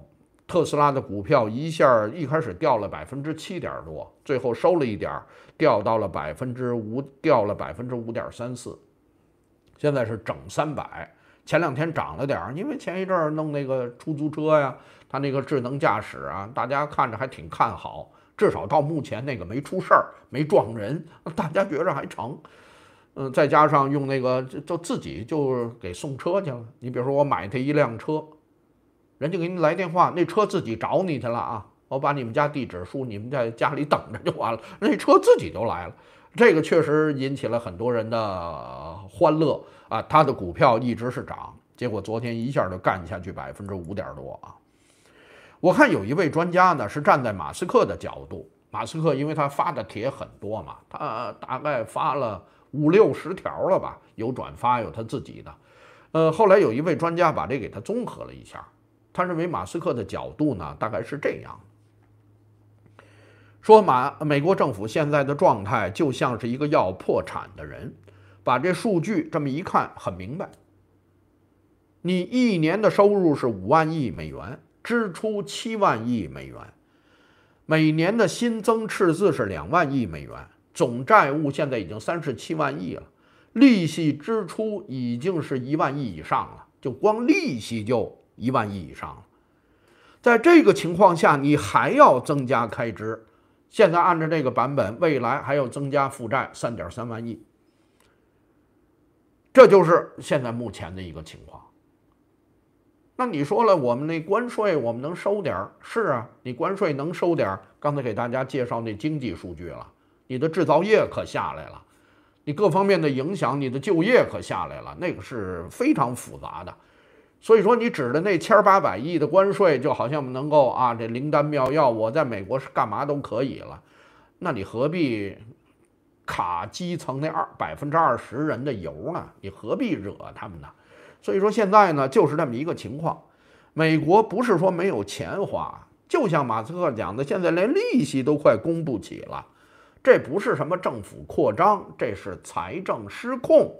特斯拉的股票一下一开始掉了百分之七点多，最后收了一点，掉到了百分之五，掉了百分之五点三四，现在是整三百。前两天涨了点，因为前一阵弄那个出租车呀，它那个智能驾驶啊，大家看着还挺看好，至少到目前那个没出事儿，没撞人，大家觉着还成。嗯，再加上用那个就就自己就给送车去了。你比如说我买他一辆车，人家给你来电话，那车自己找你去了啊，我把你们家地址输，你们在家里等着就完了，那车自己就来了。这个确实引起了很多人的欢乐啊，他的股票一直是涨，结果昨天一下就干下去百分之五点多啊。我看有一位专家呢是站在马斯克的角度，马斯克因为他发的帖很多嘛，他大概发了五六十条了吧，有转发有他自己的。呃，后来有一位专家把这给他综合了一下，他认为马斯克的角度呢大概是这样。说马美国政府现在的状态就像是一个要破产的人，把这数据这么一看很明白。你一年的收入是五万亿美元，支出七万亿美元，每年的新增赤字是两万亿美元，总债务现在已经三十七万亿了，利息支出已经是一万亿以上了，就光利息就一万亿以上了。在这个情况下，你还要增加开支。现在按照这个版本，未来还要增加负债三点三万亿，这就是现在目前的一个情况。那你说了，我们那关税我们能收点？是啊，你关税能收点。刚才给大家介绍那经济数据了，你的制造业可下来了，你各方面的影响，你的就业可下来了，那个是非常复杂的。所以说，你指的那千八百亿的关税，就好像能够啊，这灵丹妙药，我在美国是干嘛都可以了。那你何必卡基层那二百分之二十人的油呢？你何必惹他们呢？所以说现在呢，就是这么一个情况。美国不是说没有钱花，就像马斯克讲的，现在连利息都快供不起了。这不是什么政府扩张，这是财政失控。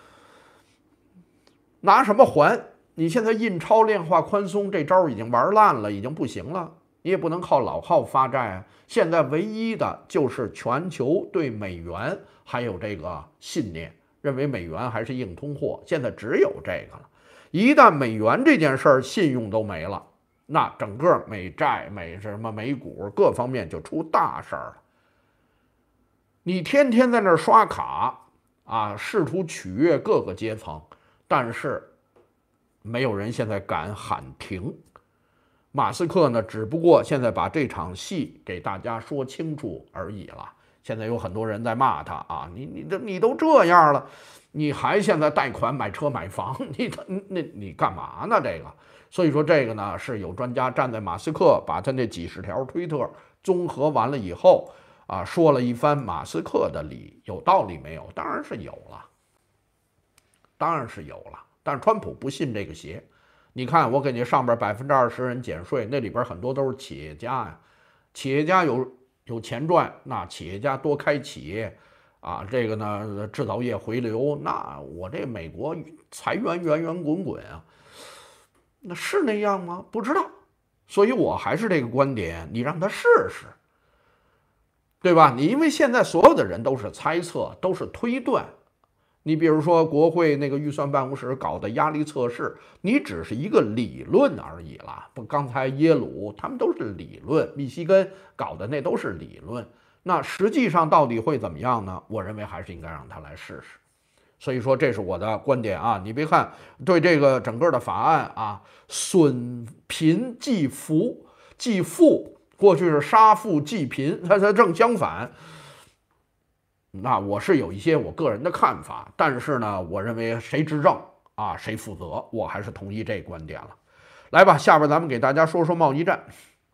拿什么还？你现在印钞量化宽松这招已经玩烂了，已经不行了。你也不能靠老号发债啊。现在唯一的就是全球对美元还有这个信念，认为美元还是硬通货。现在只有这个了。一旦美元这件事儿信用都没了，那整个美债、美什么美股各方面就出大事儿了。你天天在那儿刷卡啊，试图取悦各个阶层，但是没有人现在敢喊停。马斯克呢，只不过现在把这场戏给大家说清楚而已了。现在有很多人在骂他啊，你你这你都这样了，你还现在贷款买车买房，你那你干嘛呢？这个，所以说这个呢，是有专家站在马斯克把他那几十条推特综合完了以后啊，说了一番马斯克的理，有道理没有？当然是有了，当然是有了。但是川普不信这个邪，你看我给你上边百分之二十人减税，那里边很多都是企业家呀，企业家有有钱赚，那企业家多开企业啊，这个呢制造业回流，那我这美国财源源源滚滚啊，那是那样吗？不知道，所以我还是这个观点，你让他试试，对吧？你因为现在所有的人都是猜测，都是推断。你比如说国会那个预算办公室搞的压力测试，你只是一个理论而已了。不，刚才耶鲁他们都是理论，密西根搞的那都是理论。那实际上到底会怎么样呢？我认为还是应该让他来试试。所以说这是我的观点啊。你别看对这个整个的法案啊，损贫济富济富，过去是杀富济贫，它它正相反。那我是有一些我个人的看法，但是呢，我认为谁执政啊，谁负责，我还是同意这观点了。来吧，下边咱们给大家说说贸易战。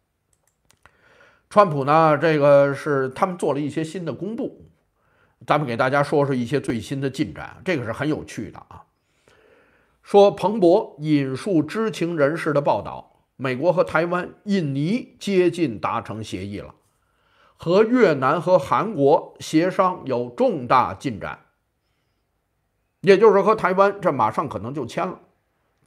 川普呢，这个是他们做了一些新的公布，咱们给大家说说一些最新的进展，这个是很有趣的啊。说彭博引述知情人士的报道，美国和台湾、印尼接近达成协议了。和越南和韩国协商有重大进展，也就是和台湾这马上可能就签了。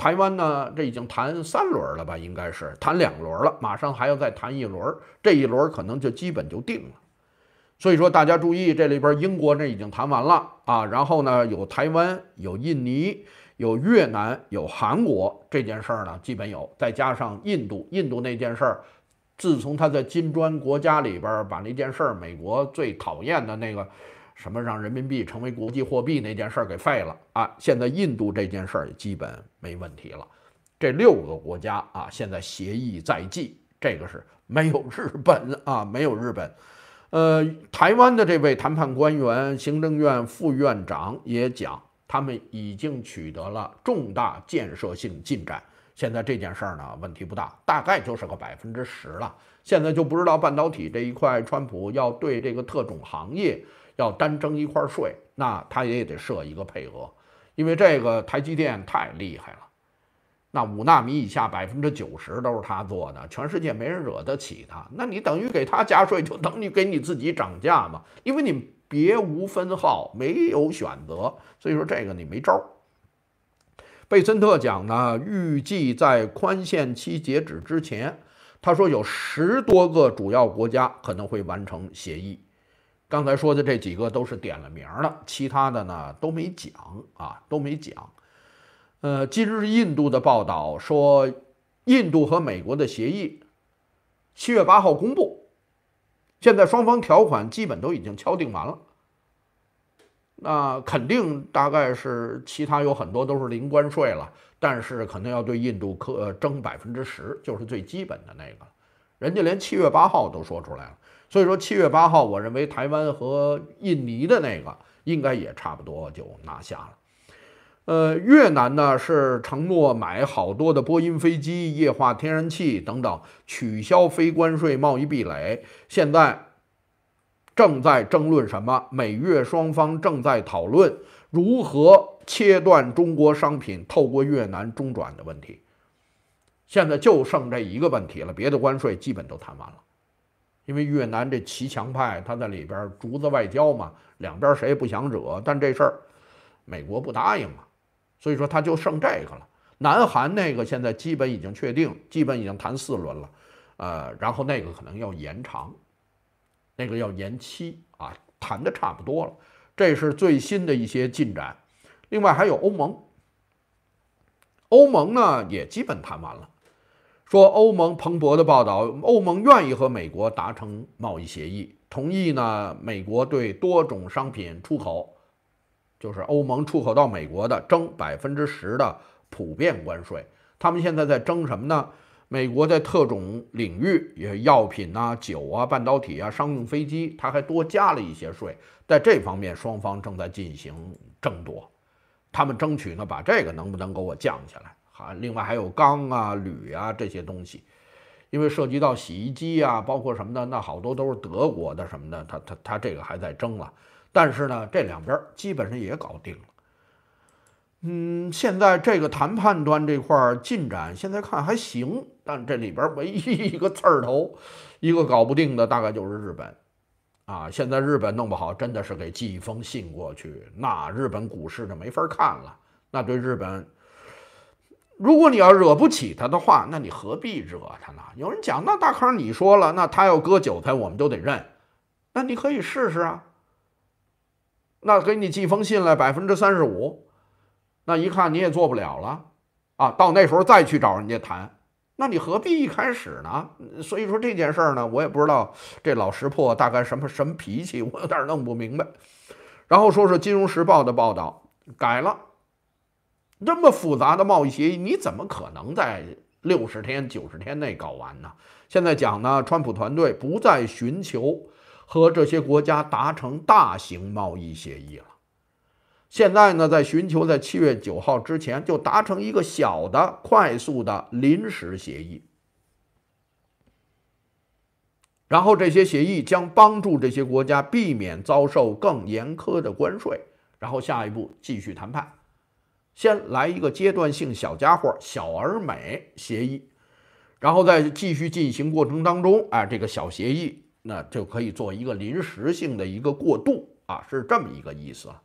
台湾呢，这已经谈三轮了吧？应该是谈两轮了，马上还要再谈一轮，这一轮可能就基本就定了。所以说大家注意，这里边英国这已经谈完了啊，然后呢有台湾、有印尼、有越南、有韩国这件事儿呢，基本有，再加上印度，印度那件事儿，自从他在金砖国家里边把那件事儿，美国最讨厌的那个。什么让人民币成为国际货币那件事儿给废了啊？现在印度这件事儿也基本没问题了。这六个国家啊，现在协议在即，这个是没有日本啊，没有日本。呃，台湾的这位谈判官员、行政院副院长也讲，他们已经取得了重大建设性进展。现在这件事儿呢，问题不大，大概就是个百分之十了。现在就不知道半导体这一块，川普要对这个特种行业。要单征一块税，那他也得设一个配额，因为这个台积电太厉害了，那五纳米以下百分之九十都是他做的，全世界没人惹得起他。那你等于给他加税，就等于给你自己涨价嘛，因为你别无分号，没有选择，所以说这个你没招。贝森特讲呢，预计在宽限期截止之前，他说有十多个主要国家可能会完成协议。刚才说的这几个都是点了名了，其他的呢都没讲啊，都没讲。呃，今日印度的报道说，印度和美国的协议七月八号公布，现在双方条款基本都已经敲定完了。那肯定大概是其他有很多都是零关税了，但是可能要对印度课征百分之十，就是最基本的那个，人家连七月八号都说出来了。所以说七月八号，我认为台湾和印尼的那个应该也差不多就拿下了。呃，越南呢是承诺买好多的波音飞机、液化天然气等等，取消非关税贸易壁垒。现在正在争论什么？美越双方正在讨论如何切断中国商品透过越南中转的问题。现在就剩这一个问题了，别的关税基本都谈完了。因为越南这骑墙派，他在里边竹子外交嘛，两边谁也不想惹，但这事儿美国不答应嘛，所以说他就剩这个了。南韩那个现在基本已经确定，基本已经谈四轮了，呃，然后那个可能要延长，那个要延期啊，谈的差不多了。这是最新的一些进展。另外还有欧盟，欧盟呢也基本谈完了。说欧盟彭博的报道，欧盟愿意和美国达成贸易协议，同意呢美国对多种商品出口，就是欧盟出口到美国的征百分之十的普遍关税。他们现在在征什么呢？美国在特种领域，也药品啊、酒啊、半导体啊、商用飞机，它还多加了一些税。在这方面，双方正在进行争夺，他们争取呢把这个能不能给我降下来。啊，另外还有钢啊、铝啊这些东西，因为涉及到洗衣机啊，包括什么的，那好多都是德国的什么的，他他他这个还在争了。但是呢，这两边基本上也搞定了。嗯，现在这个谈判端这块进展，现在看还行，但这里边唯一一个刺儿头，一个搞不定的，大概就是日本。啊，现在日本弄不好真的是给寄一封信过去，那日本股市就没法看了。那对日本。如果你要惹不起他的话，那你何必惹他呢？有人讲，那大康你说了，那他要割韭菜，我们都得认。那你可以试试啊。那给你寄封信来，百分之三十五，那一看你也做不了了啊。到那时候再去找人家谈，那你何必一开始呢？所以说这件事儿呢，我也不知道这老石破大概什么什么脾气，我有点弄不明白。然后说是《金融时报》的报道改了。这么复杂的贸易协议，你怎么可能在六十天、九十天内搞完呢？现在讲呢，川普团队不再寻求和这些国家达成大型贸易协议了，现在呢，在寻求在七月九号之前就达成一个小的、快速的临时协议，然后这些协议将帮助这些国家避免遭受更严苛的关税，然后下一步继续谈判。先来一个阶段性小家伙，小而美协议，然后在继续进行过程当中，哎，这个小协议那就可以做一个临时性的一个过渡啊，是这么一个意思。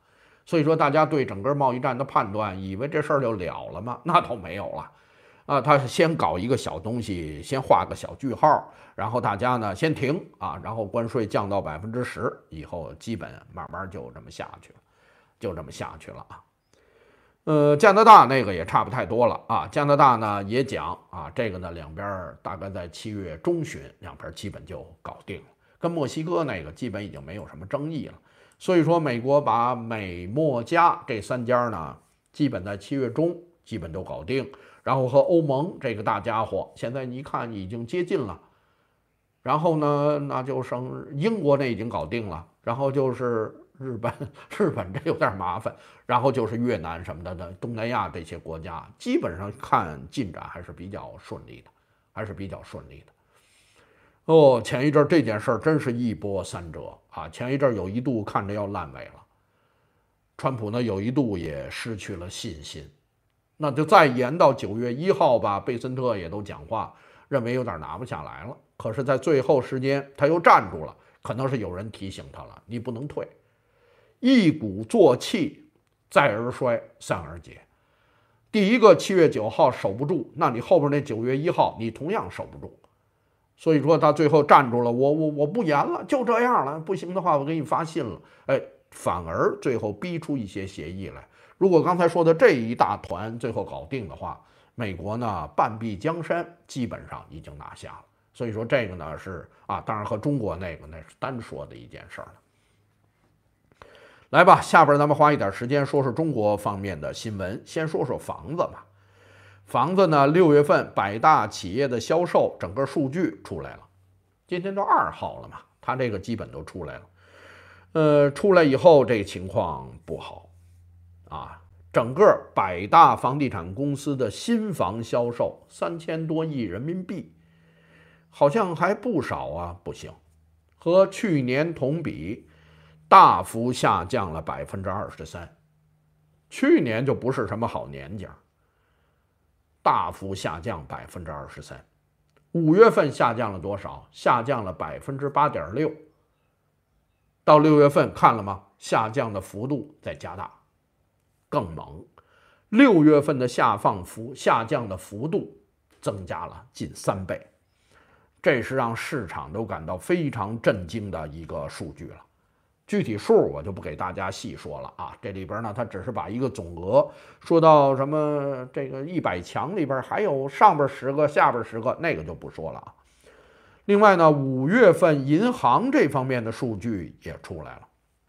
所以说大家对整个贸易战的判断，以为这事儿就了了吗？那倒没有了。啊，他是先搞一个小东西，先画个小句号，然后大家呢先停啊，然后关税降到百分之十以后，基本慢慢就这么下去了，就这么下去了啊。呃，加拿大那个也差不太多了啊。加拿大呢也讲啊，这个呢两边大概在七月中旬，两边基本就搞定了。跟墨西哥那个基本已经没有什么争议了。所以说，美国把美墨加这三家呢，基本在七月中基本都搞定。然后和欧盟这个大家伙，现在你一看已经接近了。然后呢，那就剩英国那已经搞定了，然后就是日本，日本这有点麻烦，然后就是越南什么的的，东南亚这些国家，基本上看进展还是比较顺利的，还是比较顺利的。哦，前一阵这件事儿真是一波三折啊！前一阵有一度看着要烂尾了，川普呢有一度也失去了信心。那就再延到九月一号吧，贝森特也都讲话，认为有点拿不下来了。可是，在最后时间他又站住了，可能是有人提醒他了，你不能退。一鼓作气，再而衰，三而竭。第一个七月九号守不住，那你后边那九月一号你同样守不住。所以说他最后站住了，我我我不延了，就这样了，不行的话我给你发信了。哎，反而最后逼出一些协议来。如果刚才说的这一大团最后搞定的话，美国呢半壁江山基本上已经拿下了。所以说这个呢是啊，当然和中国那个那是单说的一件事儿了。来吧，下边咱们花一点时间说说中国方面的新闻。先说说房子吧。房子呢，六月份百大企业的销售整个数据出来了，今天都二号了嘛，它这个基本都出来了。呃，出来以后这情况不好。啊，整个百大房地产公司的新房销售三千多亿人民币，好像还不少啊，不行，和去年同比大幅下降了百分之二十三。去年就不是什么好年景，大幅下降百分之二十三。五月份下降了多少？下降了百分之八点六。到六月份看了吗？下降的幅度在加大。更猛，六月份的下放幅下降的幅度增加了近三倍，这是让市场都感到非常震惊的一个数据了。具体数我就不给大家细说了啊，这里边呢，它只是把一个总额说到什么这个一百强里边还有上边十个，下边十个，那个就不说了啊。另外呢，五月份银行这方面的数据也出来了。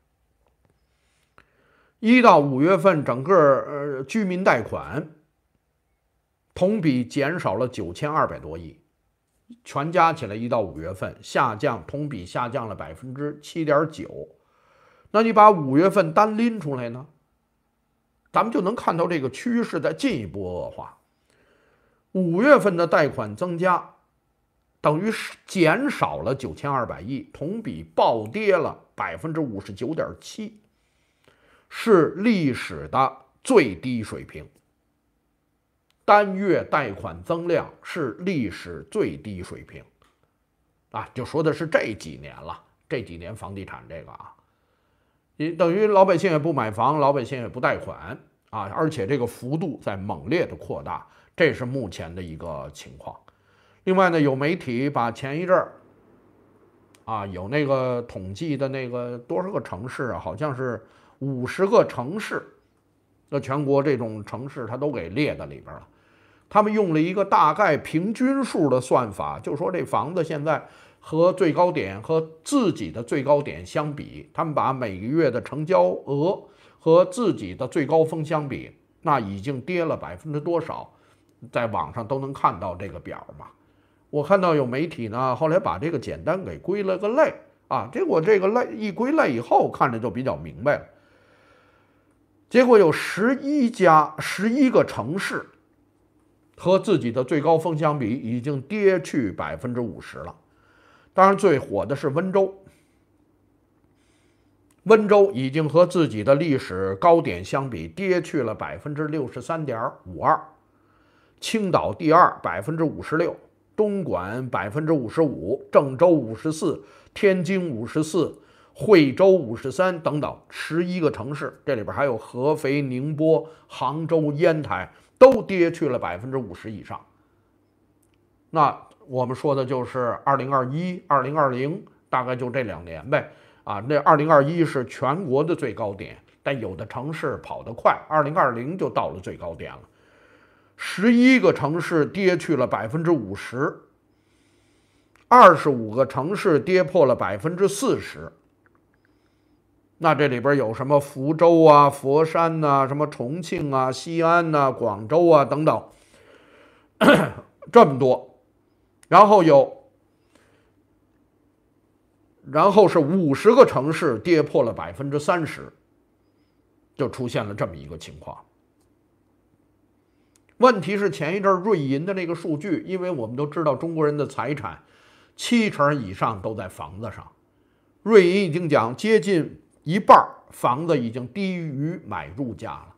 一到五月份，整个呃居民贷款同比减少了九千二百多亿，全加起来一到五月份下降，同比下降了百分之七点九。那你把五月份单拎出来呢，咱们就能看到这个趋势在进一步恶化。五月份的贷款增加，等于是减少了九千二百亿，同比暴跌了百分之五十九点七。是历史的最低水平，单月贷款增量是历史最低水平，啊，就说的是这几年了，这几年房地产这个啊，你等于老百姓也不买房，老百姓也不贷款啊，而且这个幅度在猛烈的扩大，这是目前的一个情况。另外呢，有媒体把前一阵儿啊，有那个统计的那个多少个城市啊，好像是五十个城市，那全国这种城市它都给列在里边了。他们用了一个大概平均数的算法，就说这房子现在和最高点和自己的最高点相比，他们把每个月的成交额和自己的最高峰相比，那已经跌了百分之多少，在网上都能看到这个表嘛。我看到有媒体呢，后来把这个简单给归了个类啊，结果这个类一归类以后，看着就比较明白了。结果有十一家、十一个城市和自己的最高峰相比，已经跌去百分之五十了。当然，最火的是温州，温州已经和自己的历史高点相比，跌去了百分之六十三点五二。青岛第二，百分之五十六。东莞百分之五十五，郑州五十四，天津五十四， 惠州五十三等等十一个城市，这里边还有合肥、宁波、杭州、烟台，都跌去了百分之五十以上。那我们说的就是二零二一、二零二零，大概就这两年呗。啊，那二零二一是全国的最高点，但有的城市跑得快，二零二零就到了最高点了。十一个城市跌去了百分之五十，二十五个城市跌破了百分之四十。那这里边有什么福州啊、佛山呐、啊、什么重庆啊、西安呐、啊、广州啊等等，这么多，然后有，然后是五十个城市跌破了百分之三十，就出现了这么一个情况。问题是前一阵瑞银的那个数据，因为我们都知道中国人的财产七成以上都在房子上，瑞银已经讲接近一半房子已经低于买入价了。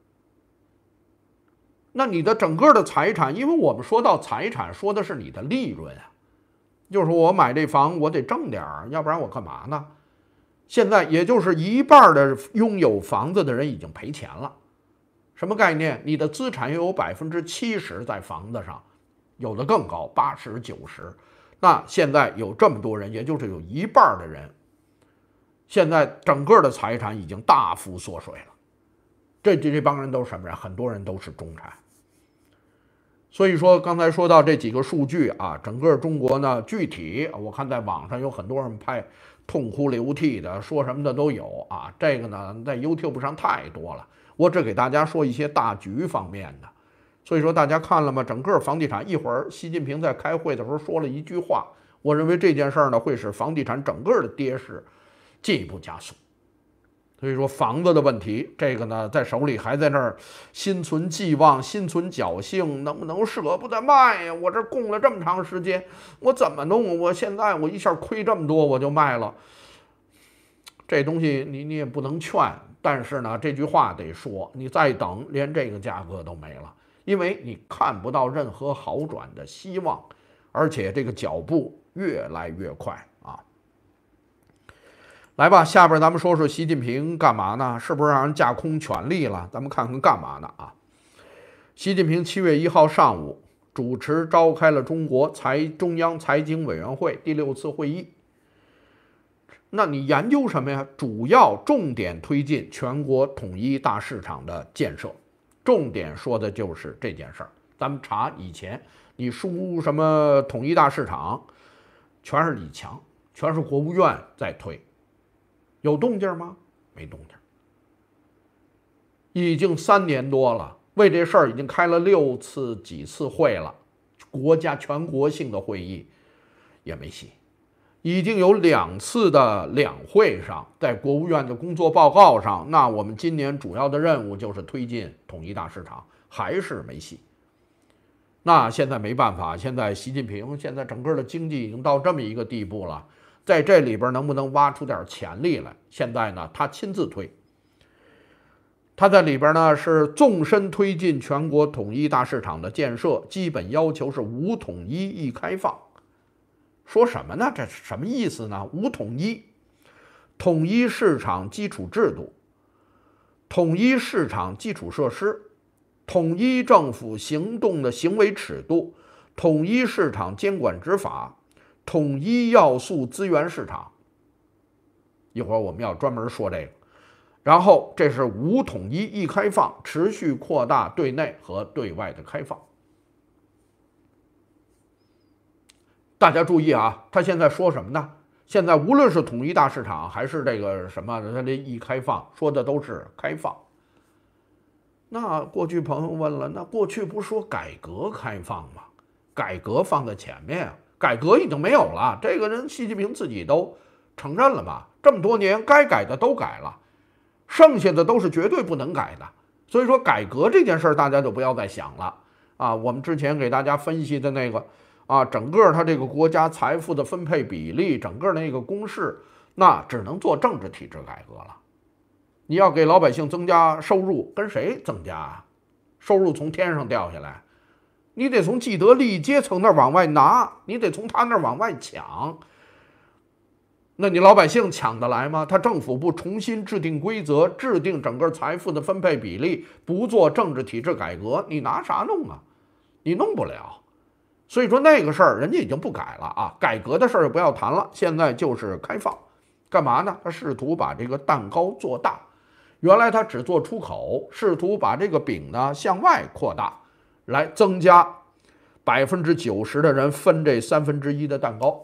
那你的整个的财产，因为我们说到财产，说的是你的利润啊，就是说我买这房我得挣点儿，要不然我干嘛呢？现在也就是一半的拥有房子的人已经赔钱了。什么概念？你的资产有百分之七十在房子上，有的更高，八十、九十。那现在有这么多人，也就是有一半的人，现在整个的财产已经大幅缩水了。这这帮人都是什么人？很多人都是中产。所以说，刚才说到这几个数据啊，整个中国呢，具体我看在网上有很多人拍痛哭流涕的，说什么的都有啊。这个呢，在 YouTube 上太多了。我只给大家说一些大局方面的，所以说大家看了吗？整个房地产，一会儿习近平在开会的时候说了一句话，我认为这件事儿呢会使房地产整个的跌势进一步加速。所以说房子的问题，这个呢在手里还在那儿心存寄望、心存侥幸，能不能舍不得卖呀？我这供了这么长时间，我怎么弄？我现在我一下亏这么多，我就卖了。这东西你你也不能劝。但是呢，这句话得说，你再等，连这个价格都没了，因为你看不到任何好转的希望，而且这个脚步越来越快啊！来吧，下边咱们说说习近平干嘛呢？是不是让人架空权力了？咱们看看干嘛呢啊？习近平七月一号上午主持召开了中国财中央财经委员会第六次会议。那你研究什么呀？主要重点推进全国统一大市场的建设，重点说的就是这件事儿。咱们查以前，你输什么统一大市场，全是李强，全是国务院在推，有动静吗？没动静。已经三年多了，为这事儿已经开了六次几次会了，国家全国性的会议也没戏。已经有两次的两会上，在国务院的工作报告上，那我们今年主要的任务就是推进统一大市场，还是没戏。那现在没办法，现在习近平现在整个的经济已经到这么一个地步了，在这里边能不能挖出点潜力来？现在呢，他亲自推，他在里边呢是纵深推进全国统一大市场的建设，基本要求是五统一一开放。说什么呢？这是什么意思呢？五统一，统一市场基础制度，统一市场基础设施，统一政府行动的行为尺度，统一市场监管执法，统一要素资源市场。一会儿我们要专门说这个。然后这是五统一一开放，持续扩大对内和对外的开放。大家注意啊，他现在说什么呢？现在无论是统一大市场还是这个什么，他这一开放说的都是开放。那过去朋友问了，那过去不是说改革开放吗？改革放在前面啊，改革已经没有了，这个人习近平自己都承认了嘛。这么多年该改的都改了，剩下的都是绝对不能改的。所以说改革这件事儿大家就不要再想了啊。我们之前给大家分析的那个。啊，整个它这个国家财富的分配比例，整个那个公式，那只能做政治体制改革了。你要给老百姓增加收入，跟谁增加啊？收入从天上掉下来，你得从既得利益阶层那儿往外拿，你得从他那儿往外抢。 那你老百姓抢得来吗？他政府不重新制定规则，制定整个财富的分配比例，不做政治体制改革，你拿啥弄啊？你弄不了。所以说那个事儿人家已经不改了啊，改革的事儿不要谈了，现在就是开放。干嘛呢？他试图把这个蛋糕做大，原来他只做出口，试图把这个饼呢向外扩大，来增加百分之九十的人分这三分之一的蛋糕。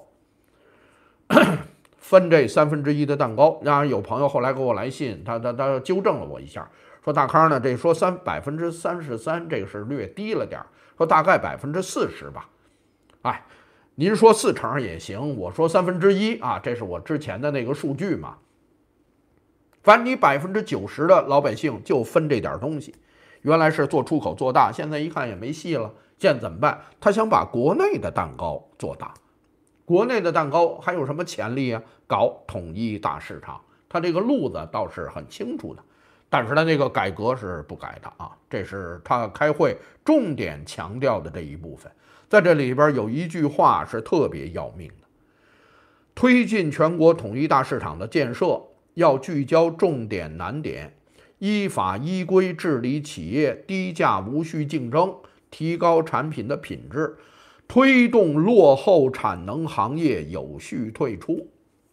分这三分之一的蛋糕，然后有朋友后来给我来信，他他他纠正了我一下，说大康呢，这说三百分之三十三，这个是略低了点，说大概百分之四十吧。哎，您说四成也行，我说三分之一啊，这是我之前的那个数据嘛。反正你百分之九十的老百姓就分这点东西，原来是做出口做大，现在一看也没戏了，现在怎么办？他想把国内的蛋糕做大。国内的蛋糕还有什么潜力啊？搞统一大市场，他这个路子倒是很清楚的，但是他那个改革是不改的啊，这是他开会重点强调的这一部分。在这里边有一句话是特别要命的：推进全国统一大市场的建设，要聚焦重点难点，依法依规治理企业，低价无序竞争，提高产品的品质，推动落后产能行业有序退出。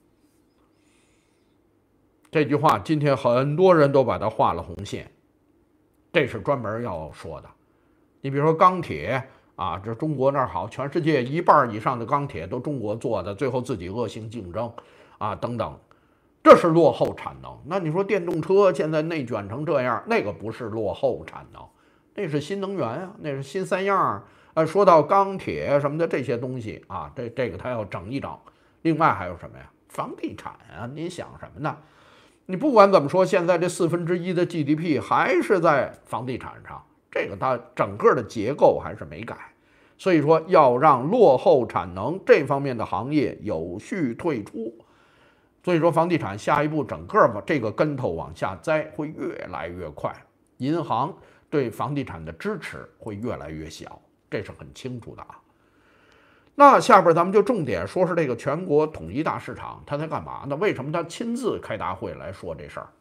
这句话今天很多人都把它画了红线，这是专门要说的。你比如说钢铁啊，这中国那儿好，全世界一半以上的钢铁都中国做的，最后自己恶性竞争啊等等，这是落后产能。那你说电动车现在内卷成这样，那个不是落后产能，那是新能源啊，那是新三样啊。呃，说到钢铁什么的这些东西啊，这这个他要整一整。另外还有什么呀？房地产啊，你想什么呢？你不管怎么说，现在这四分之一的 G D P 还是在房地产上，这个它整个的结构还是没改。所以说，要让落后产能这方面的行业有序退出。所以说，房地产下一步整个这个跟头往下栽会越来越快，银行对房地产的支持会越来越小。这是很清楚的啊。那下边咱们就重点说说这个全国统一大市场，他在干嘛呢？为什么他亲自开大会来说这事儿？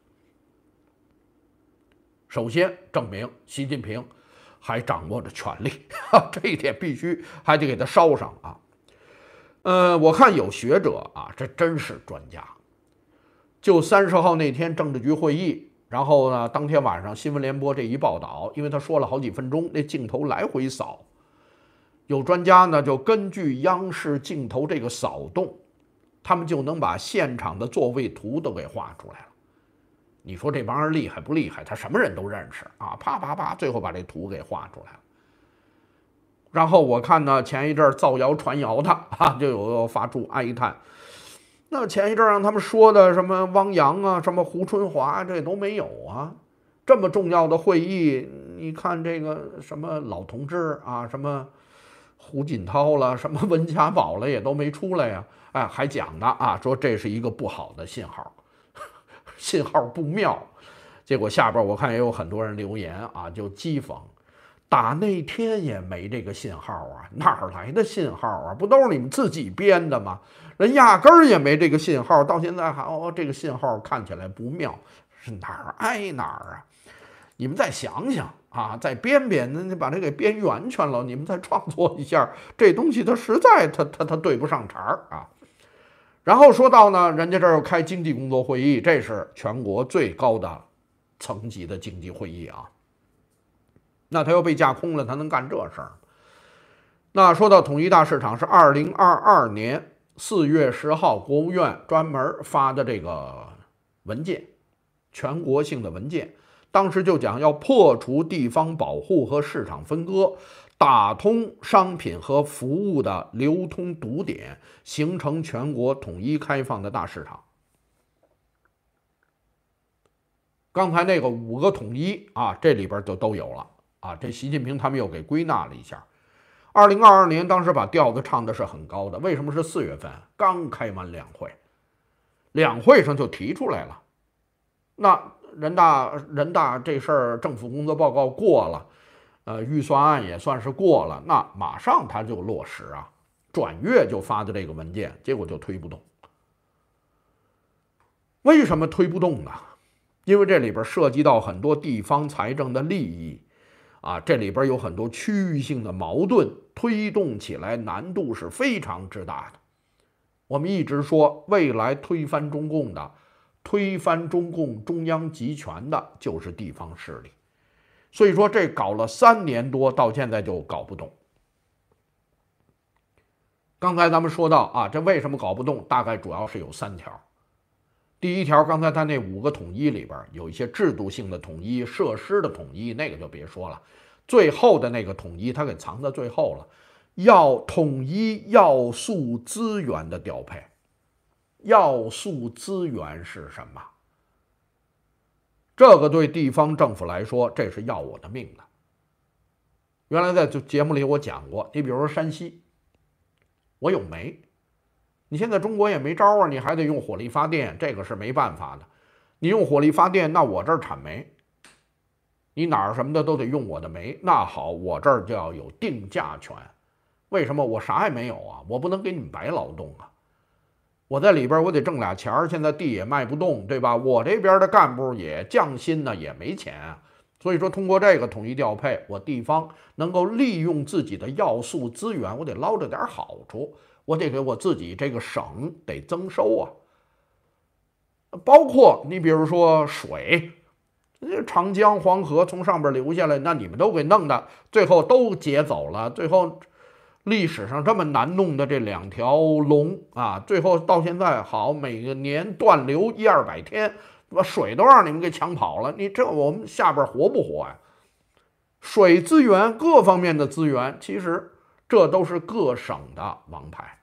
首先证明习近平还掌握着权力，这一点必须还得给他捎上啊。呃，我看有学者啊，这真是专家。就三十号那天政治局会议。然后呢，当天晚上新闻联播这一报道，因为他说了好几分钟，那镜头来回扫，有专家呢就根据央视镜头这个扫动，他们就能把现场的座位图都给画出来了。你说这帮人厉害不厉害？他什么人都认识啊，啪啪啪，最后把这图给画出来了。然后我看呢，前一阵造谣传谣的啊，就有发出哀叹。那前一阵让他们说的什么汪洋啊，什么胡春华，这都没有啊。这么重要的会议，你看这个什么老同志啊，什么胡锦涛了，什么温家宝了，也都没出来呀。哎，还讲呢啊，说这是一个不好的信号，信号不妙。结果下边我看也有很多人留言啊，就讥讽。打那天也没这个信号啊，哪儿来的信号啊？不都是你们自己编的吗？人压根儿也没这个信号，到现在还哦，这个信号看起来不妙，是哪儿挨哪儿啊？你们再想想啊，再编编，那你把这给编圆圈了，你们再创作一下，这东西它实在它它它对不上茬儿啊。然后说到呢，人家这儿要开经济工作会议，这是全国最高的层级的经济会议啊。那他又被架空了，他能干这事儿？那说到统一大市场，是二零二二年四月十号，国务院专门发的这个文件，全国性的文件。当时就讲要破除地方保护和市场分割，打通商品和服务的流通堵点，形成全国统一开放的大市场。刚才那个五个统一啊，这里边就都有了。啊，这习近平他们又给归纳了一下。二零二二年当时把调子唱的是很高的，为什么是四月份？刚开完两会，两会上就提出来了。那人大人大这事儿，政府工作报告过了，呃，预算案也算是过了，那马上他就落实啊，转月就发的这个文件，结果就推不动。 为什么推不动呢？因为这里边涉及到很多地方财政的利益啊，这里边有很多区域性的矛盾，推动起来难度是非常之大的。我们一直说，未来推翻中共的、推翻中共中央集权的，就是地方势力。所以说，这搞了三年多，到现在就搞不动。刚才咱们说到啊，这为什么搞不动？大概主要是有三条。第一条，刚才他那五个统一里边有一些制度性的统一、设施的统一，那个就别说了。最后的那个统一，他给藏在最后了，要统一要素资源的调配。要素资源是什么？这个对地方政府来说，这是要我的命的。原来在节目里我讲过，你比如说山西，我有煤，你现在中国也没招啊，你还得用火力发电，这个是没办法的。你用火力发电，那我这儿产煤，你哪儿什么的都得用我的煤。那好，我这儿就要有定价权。为什么？我啥也没有啊，我不能给你们白劳动啊。我在里边我得挣俩钱儿，现在地也卖不动，对吧？我这边的干部也降薪呢，也没钱啊。所以说，通过这个统一调配，我地方能够利用自己的要素资源，我得捞着点好处，我得给我自己这个省得增收啊。包括你比如说水，长江、黄河从上边流下来，那你们都给弄的，最后都劫走了，最后。历史上这么难弄的这两条龙啊，最后到现在好，每个年断流一二百天，把水都让你们给抢跑了。你这我们下边活不活呀？水资源各方面的资源，其实这都是各省的王牌。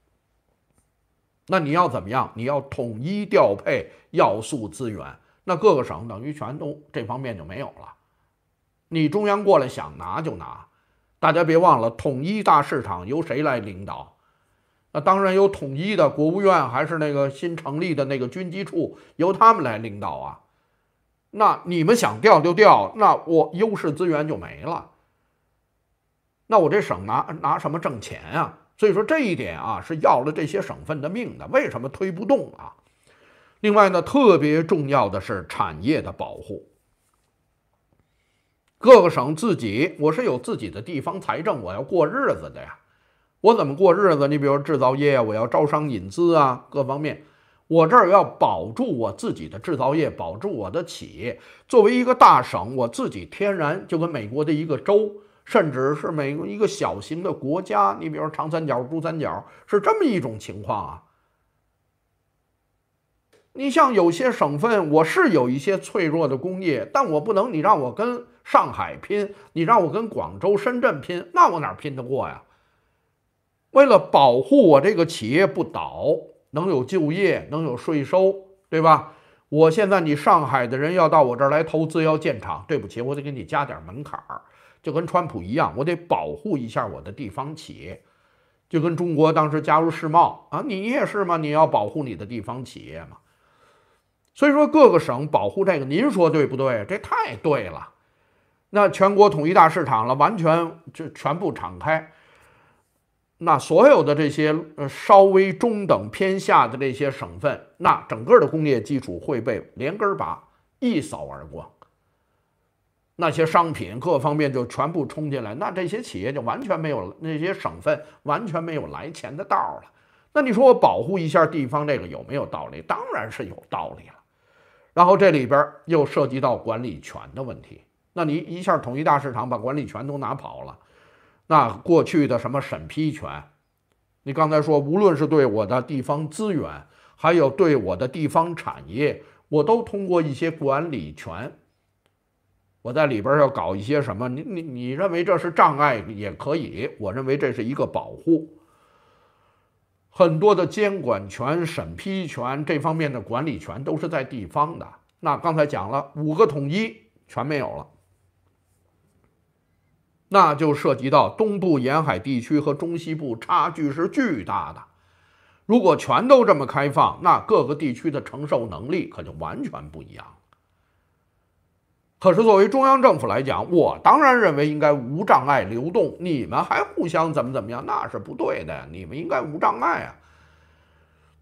那你要怎么样？你要统一调配要素资源，那各个省等于全都这方面就没有了。你中央过来想拿就拿。大家别忘了，统一大市场由谁来领导？那当然由统一的国务院还是那个新成立的那个军机处，由他们来领导啊。那你们想调就调，那我优势资源就没了。那我这省拿拿什么挣钱啊？所以说这一点啊，是要了这些省份的命的。为什么推不动啊？另外呢，特别重要的是产业的保护。各个省自己，我是有自己的地方财政，我要过日子的呀。我怎么过日子？你比如制造业，我要招商引资啊，各方面，我这儿要保住我自己的制造业，保住我的企业。作为一个大省，我自己天然就跟美国的一个州，甚至是美国一个小型的国家，你比如长三角、珠三角，是这么一种情况啊。你像有些省份，我是有一些脆弱的工业，但我不能你让我跟上海拼，你让我跟广州、深圳拼，那我哪拼得过呀？为了保护我这个企业不倒，能有就业，能有税收，对吧？我现在你上海的人要到我这儿来投资，要建厂，对不起，我得给你加点门槛儿，就跟川普一样，我得保护一下我的地方企业，就跟中国当时加入世贸啊，你也是吗？你要保护你的地方企业嘛。所以说各个省保护这个，您说对不对？这太对了。那全国统一大市场了，完全就全部敞开。那所有的这些呃稍微中等偏下的这些省份，那整个的工业基础会被连根拔，一扫而光。那些商品各方面就全部冲进来，那这些企业就完全没有，那些省份完全没有来钱的道了。那你说我保护一下地方，这个有没有道理？当然是有道理了。然后这里边又涉及到管理权的问题，那你一下统一大市场把管理权都拿跑了，那过去的什么审批权，你刚才说无论是对我的地方资源，还有对我的地方产业，我都通过一些管理权，我在里边要搞一些什么，你你你认为这是障碍也可以，我认为这是一个保护。很多的监管权、审批权这方面的管理权都是在地方的。那刚才讲了五个统一全没有了，那就涉及到东部沿海地区和中西部差距是巨大的。如果全都这么开放，那各个地区的承受能力可就完全不一样了。可是作为中央政府来讲，我当然认为应该无障碍流动，你们还互相怎么怎么样，那是不对的，你们应该无障碍啊。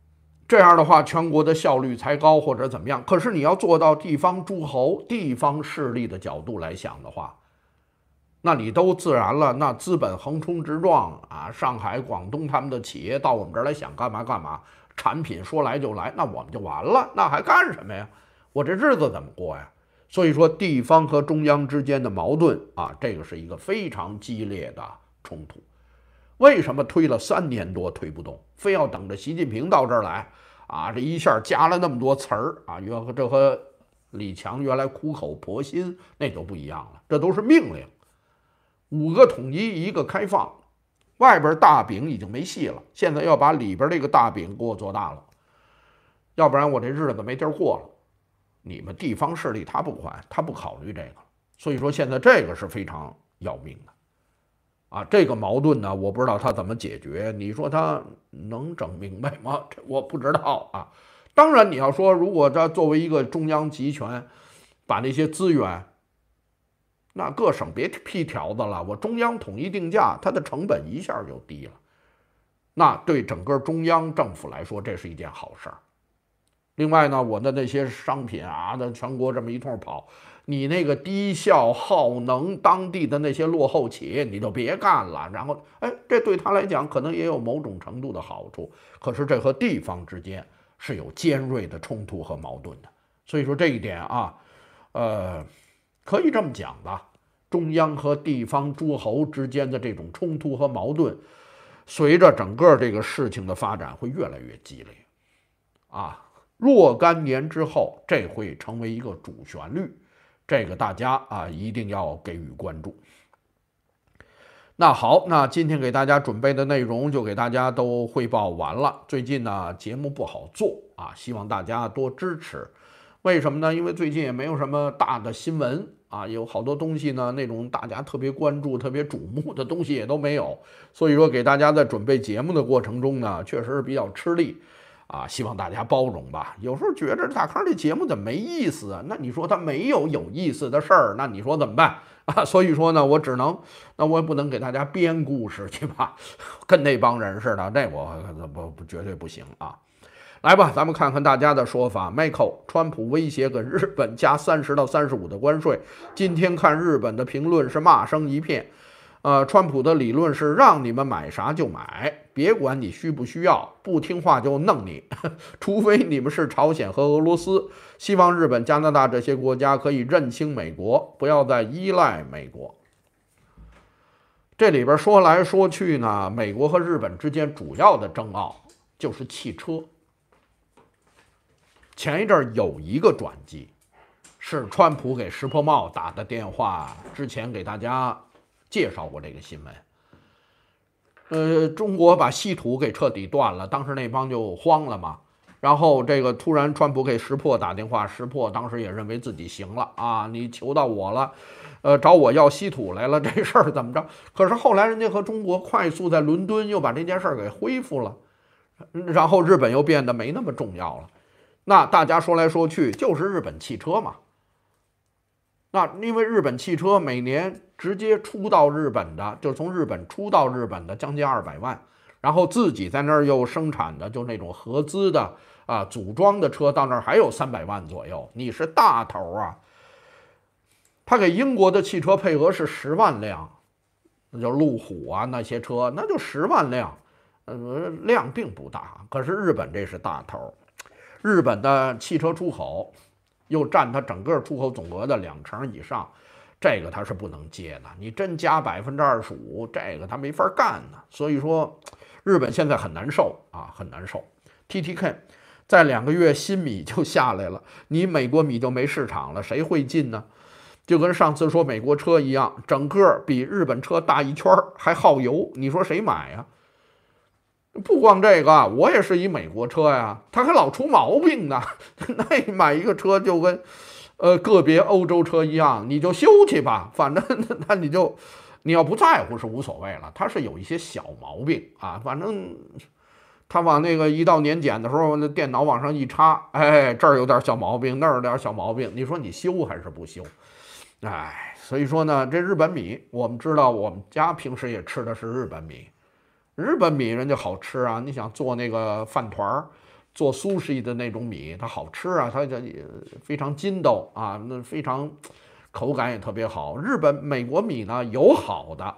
这样的话，全国的效率才高，或者怎么样。可是你要做到地方诸侯、地方势力的角度来想的话，那你都自然了，那资本横冲直撞啊，上海、广东他们的企业到我们这儿来想干嘛干嘛，产品说来就来，那我们就完了，那还干什么呀？我这日子怎么过呀？所以说，地方和中央之间的矛盾啊，这个是一个非常激烈的冲突。为什么推了三年多推不动，非要等着习近平到这儿来啊？这一下加了那么多词儿啊，和这和李强原来苦口婆心那就不一样了，这都是命令。五个统一，一个开放，外边大饼已经没戏了，现在要把里边这个大饼给我做大了，要不然我这日子没地儿过了。你们地方势力他不管，他不考虑这个，所以说现在这个是非常要命的。啊，这个矛盾呢，我不知道他怎么解决。你说他能整明白吗？这我不知道啊。当然，你要说如果他作为一个中央集权，把那些资源，那各省别批条子了，我中央统一定价，它的成本一下就低了。那对整个中央政府来说，这是一件好事儿。另外呢，我的那些商品啊，在全国这么一通跑。你那个低效耗能，当地的那些落后企业你就别干了。然后，哎，这对他来讲可能也有某种程度的好处。可是这和地方之间是有尖锐的冲突和矛盾的。所以说这一点啊，呃，可以这么讲吧，中央和地方诸侯之间的这种冲突和矛盾，随着整个这个事情的发展会越来越激烈。啊，若干年之后，这会成为一个主旋律。这个大家啊一定要给予关注。那好，那今天给大家准备的内容就给大家都汇报完了。最近呢节目不好做啊，希望大家多支持。为什么呢？因为最近也没有什么大的新闻啊，有好多东西呢，那种大家特别关注、特别瞩目的东西也都没有。所以说给大家在准备节目的过程中呢，确实是比较吃力。啊，希望大家包容吧。有时候觉着大康这节目怎么没意思啊？那你说他没有有意思的事儿，那你说怎么办啊？所以说呢，我只能，那我也不能给大家编故事去吧，跟那帮人似的，那我不不绝对不行啊。来吧，咱们看看大家的说法。Michael， 川普威胁给日本加三十到三十五的关税。今天看日本的评论是骂声一片。呃，川普的理论是让你们买啥就买，别管你需不需要，不听话就弄你，除非你们是朝鲜和俄罗斯。希望日本、加拿大这些国家可以认清美国，不要再依赖美国。这里边说来说去呢，美国和日本之间主要的争拗就是汽车。前一阵有一个转机，是川普给石破茂打的电话，之前给大家介绍过这个新闻。呃，中国把稀土给彻底断了，当时那帮就慌了嘛。然后这个突然川普给石破打电话，石破当时也认为自己行了啊，你求到我了，呃，找我要稀土来了，这事儿怎么着？可是后来人家和中国快速在伦敦又把这件事儿给恢复了，然后日本又变得没那么重要了。那大家说来说去就是日本汽车嘛。那因为日本汽车每年直接出到日本的，就是从日本出到日本的将近二百万，然后自己在那儿又生产的，就那种合资的啊组装的车到那儿还有三百万左右，你是大头啊。他给英国的汽车配额是十万辆，那就路虎啊那些车，那就十万辆，呃量并不大。可是日本这是大头，日本的汽车出口又占它整个出口总额的两成以上，这个它是不能接的。你真加百分之二十五，这个它没法干呢。所以说，日本现在很难受啊，很难受。T T K 在两个月新米就下来了，你美国米就没市场了，谁会进呢？就跟上次说美国车一样，整个比日本车大一圈还耗油，你说谁买呀？不光这个，我也是一美国车呀，它还老出毛病呢。那买一个车就跟，呃，个别欧洲车一样，你就修去吧，反正那你就，你要不在乎是无所谓了。它是有一些小毛病啊，反正他往那个一到年检的时候，那电脑往上一插，哎，这儿有点小毛病，那儿有点小毛病，你说你修还是不修？哎，所以说呢，这日本米，我们知道，我们家平时也吃的是日本米。日本米人家好吃啊，你想做那个饭团儿， 做苏式的那种米，它好吃啊，它这非常筋道啊，那非常口感也特别好。日本、美国米呢有好的，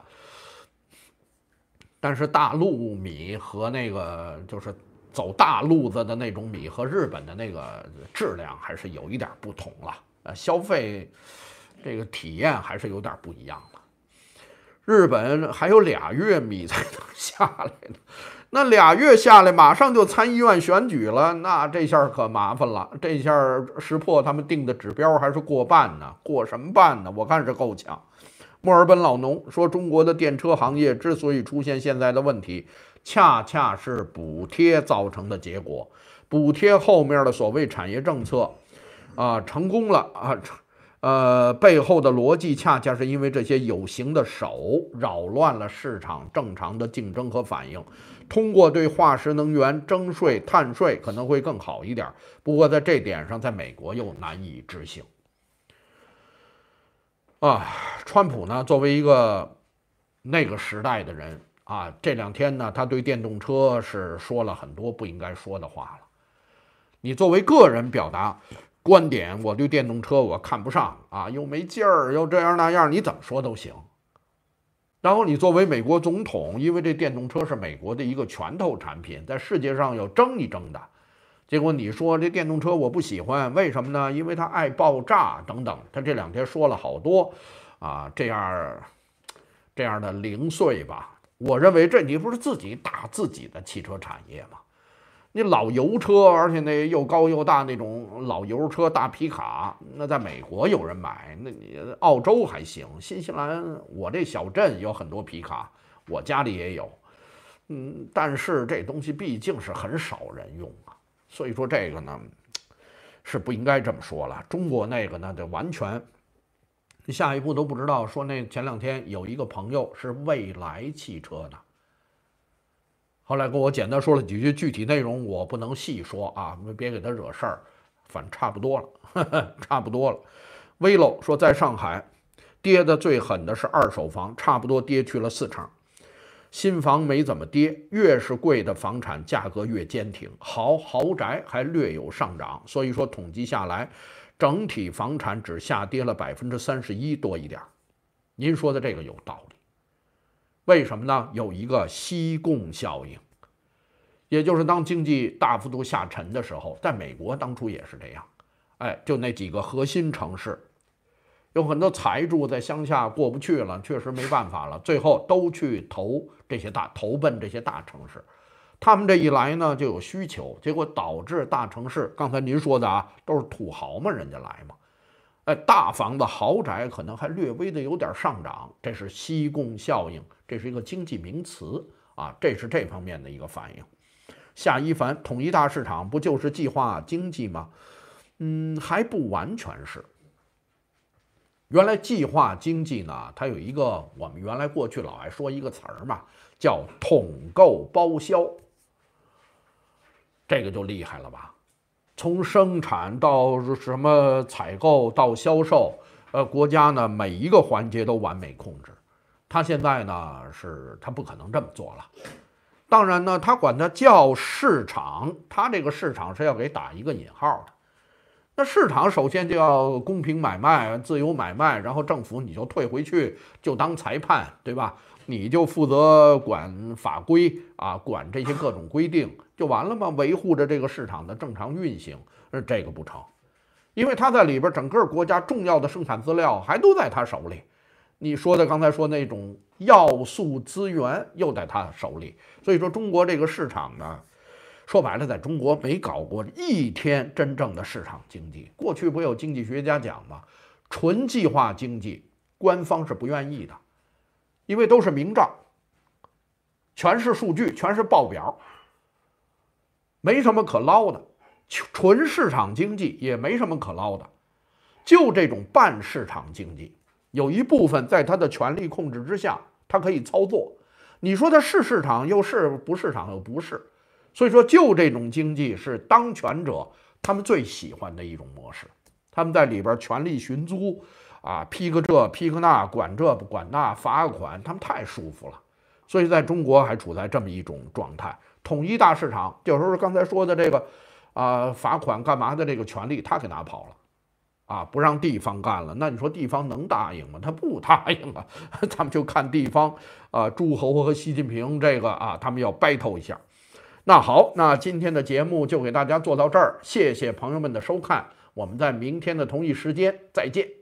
但是大陆米和那个就是走大路子的那种米和日本的那个质量还是有一点不同了，呃，消费这个体验还是有点不一样了。日本还有俩月米才能下来呢，那俩月下来马上就参议院选举了，那这下可麻烦了，这下识破他们定的指标还是过半呢，过什么半呢？我看是够呛。墨尔本老农说，中国的电车行业之所以出现现在的问题，恰恰是补贴造成的结果。补贴后面的所谓产业政策，啊，成功了啊，呃，背后的逻辑恰恰是因为这些有形的手扰乱了市场正常的竞争和反应。通过对化石能源征税、碳税可能会更好一点，不过在这点上，在美国又难以执行。啊，川普呢，作为一个那个时代的人啊，这两天呢，他对电动车是说了很多不应该说的话了。你作为个人表达观点，我对电动车我看不上啊，又没劲儿，又这样那样，你怎么说都行。然后你作为美国总统，因为这电动车是美国的一个拳头产品，在世界上要争一争的。结果你说这电动车我不喜欢，为什么呢？因为它爱爆炸等等。他这两天说了好多啊，这样这样的零碎吧。我认为这你不是自己打自己的汽车产业吗？你老油车，而且那又高又大那种老油车大皮卡，那在美国有人买，那你澳洲还行，新西兰我这小镇有很多皮卡，我家里也有，嗯，但是这东西毕竟是很少人用啊。所以说这个呢，是不应该这么说了。中国那个呢，就完全下一步都不知道。说那前两天有一个朋友是蔚来汽车的，后来跟我简单说了几句，具体内容我不能细说啊，别给他惹事儿。反正差不多了，呵呵差不多了。Velo 说，在上海跌的最狠的是二手房，差不多跌去了四成。新房没怎么跌，越是贵的房产价格越坚挺，豪豪宅还略有上涨。所以说统计下来，整体房产只下跌了百分之三十一多一点。您说的这个有道理，为什么呢？有一个西贡效应，也就是当经济大幅度下沉的时候，在美国当初也是这样，哎，就那几个核心城市。有很多财主在乡下过不去了，确实没办法了，最后都去投这些大投奔这些大城市。他们这一来呢，就有需求，结果导致大城市，刚才您说的啊，都是土豪嘛，人家来嘛，哎，大房子豪宅可能还略微的有点上涨，这是西贡效应，这是一个经济名词啊，这是这方面的一个反应。夏一凡，统一大市场不就是计划经济吗？嗯，还不完全是。原来计划经济呢，它有一个我们原来过去老爱说一个词儿嘛，叫统购包销。这个就厉害了吧？从生产到什么采购到销售，呃，国家呢每一个环节都完美控制。他现在呢是他不可能这么做了。当然呢，他管它叫市场，他这个市场是要给打一个引号的。那市场首先就要公平买卖、自由买卖，然后政府你就退回去，就当裁判，对吧？你就负责管法规啊，管这些各种规定就完了吗？维护着这个市场的正常运行，这个不成，因为他在里边整个国家重要的生产资料还都在他手里。你说的刚才说那种要素资源又在他手里，所以说中国这个市场呢，说白了，在中国没搞过一天真正的市场经济。过去不有经济学家讲吗？纯计划经济，官方是不愿意的，因为都是明账，全是数据，全是报表，没什么可捞的。纯市场经济也没什么可捞的，就这种半市场经济，有一部分在他的权力控制之下，他可以操作。你说他是市场又是，不市场又不是。所以说，就这种经济是当权者他们最喜欢的一种模式。他们在里边权力寻租啊，批个这批个那，管这不管那，罚个款，他们太舒服了。所以在中国还处在这么一种状态。统一大市场，就是刚才说的这个啊罚款干嘛的这个权利，他给拿跑了。啊，不让地方干了，那你说地方能答应吗？他不答应啊，他们就看地方啊，朱侯和习近平这个啊，他们要 battle 一下。那好，那今天的节目就给大家做到这儿，谢谢朋友们的收看，我们在明天的同一时间再见。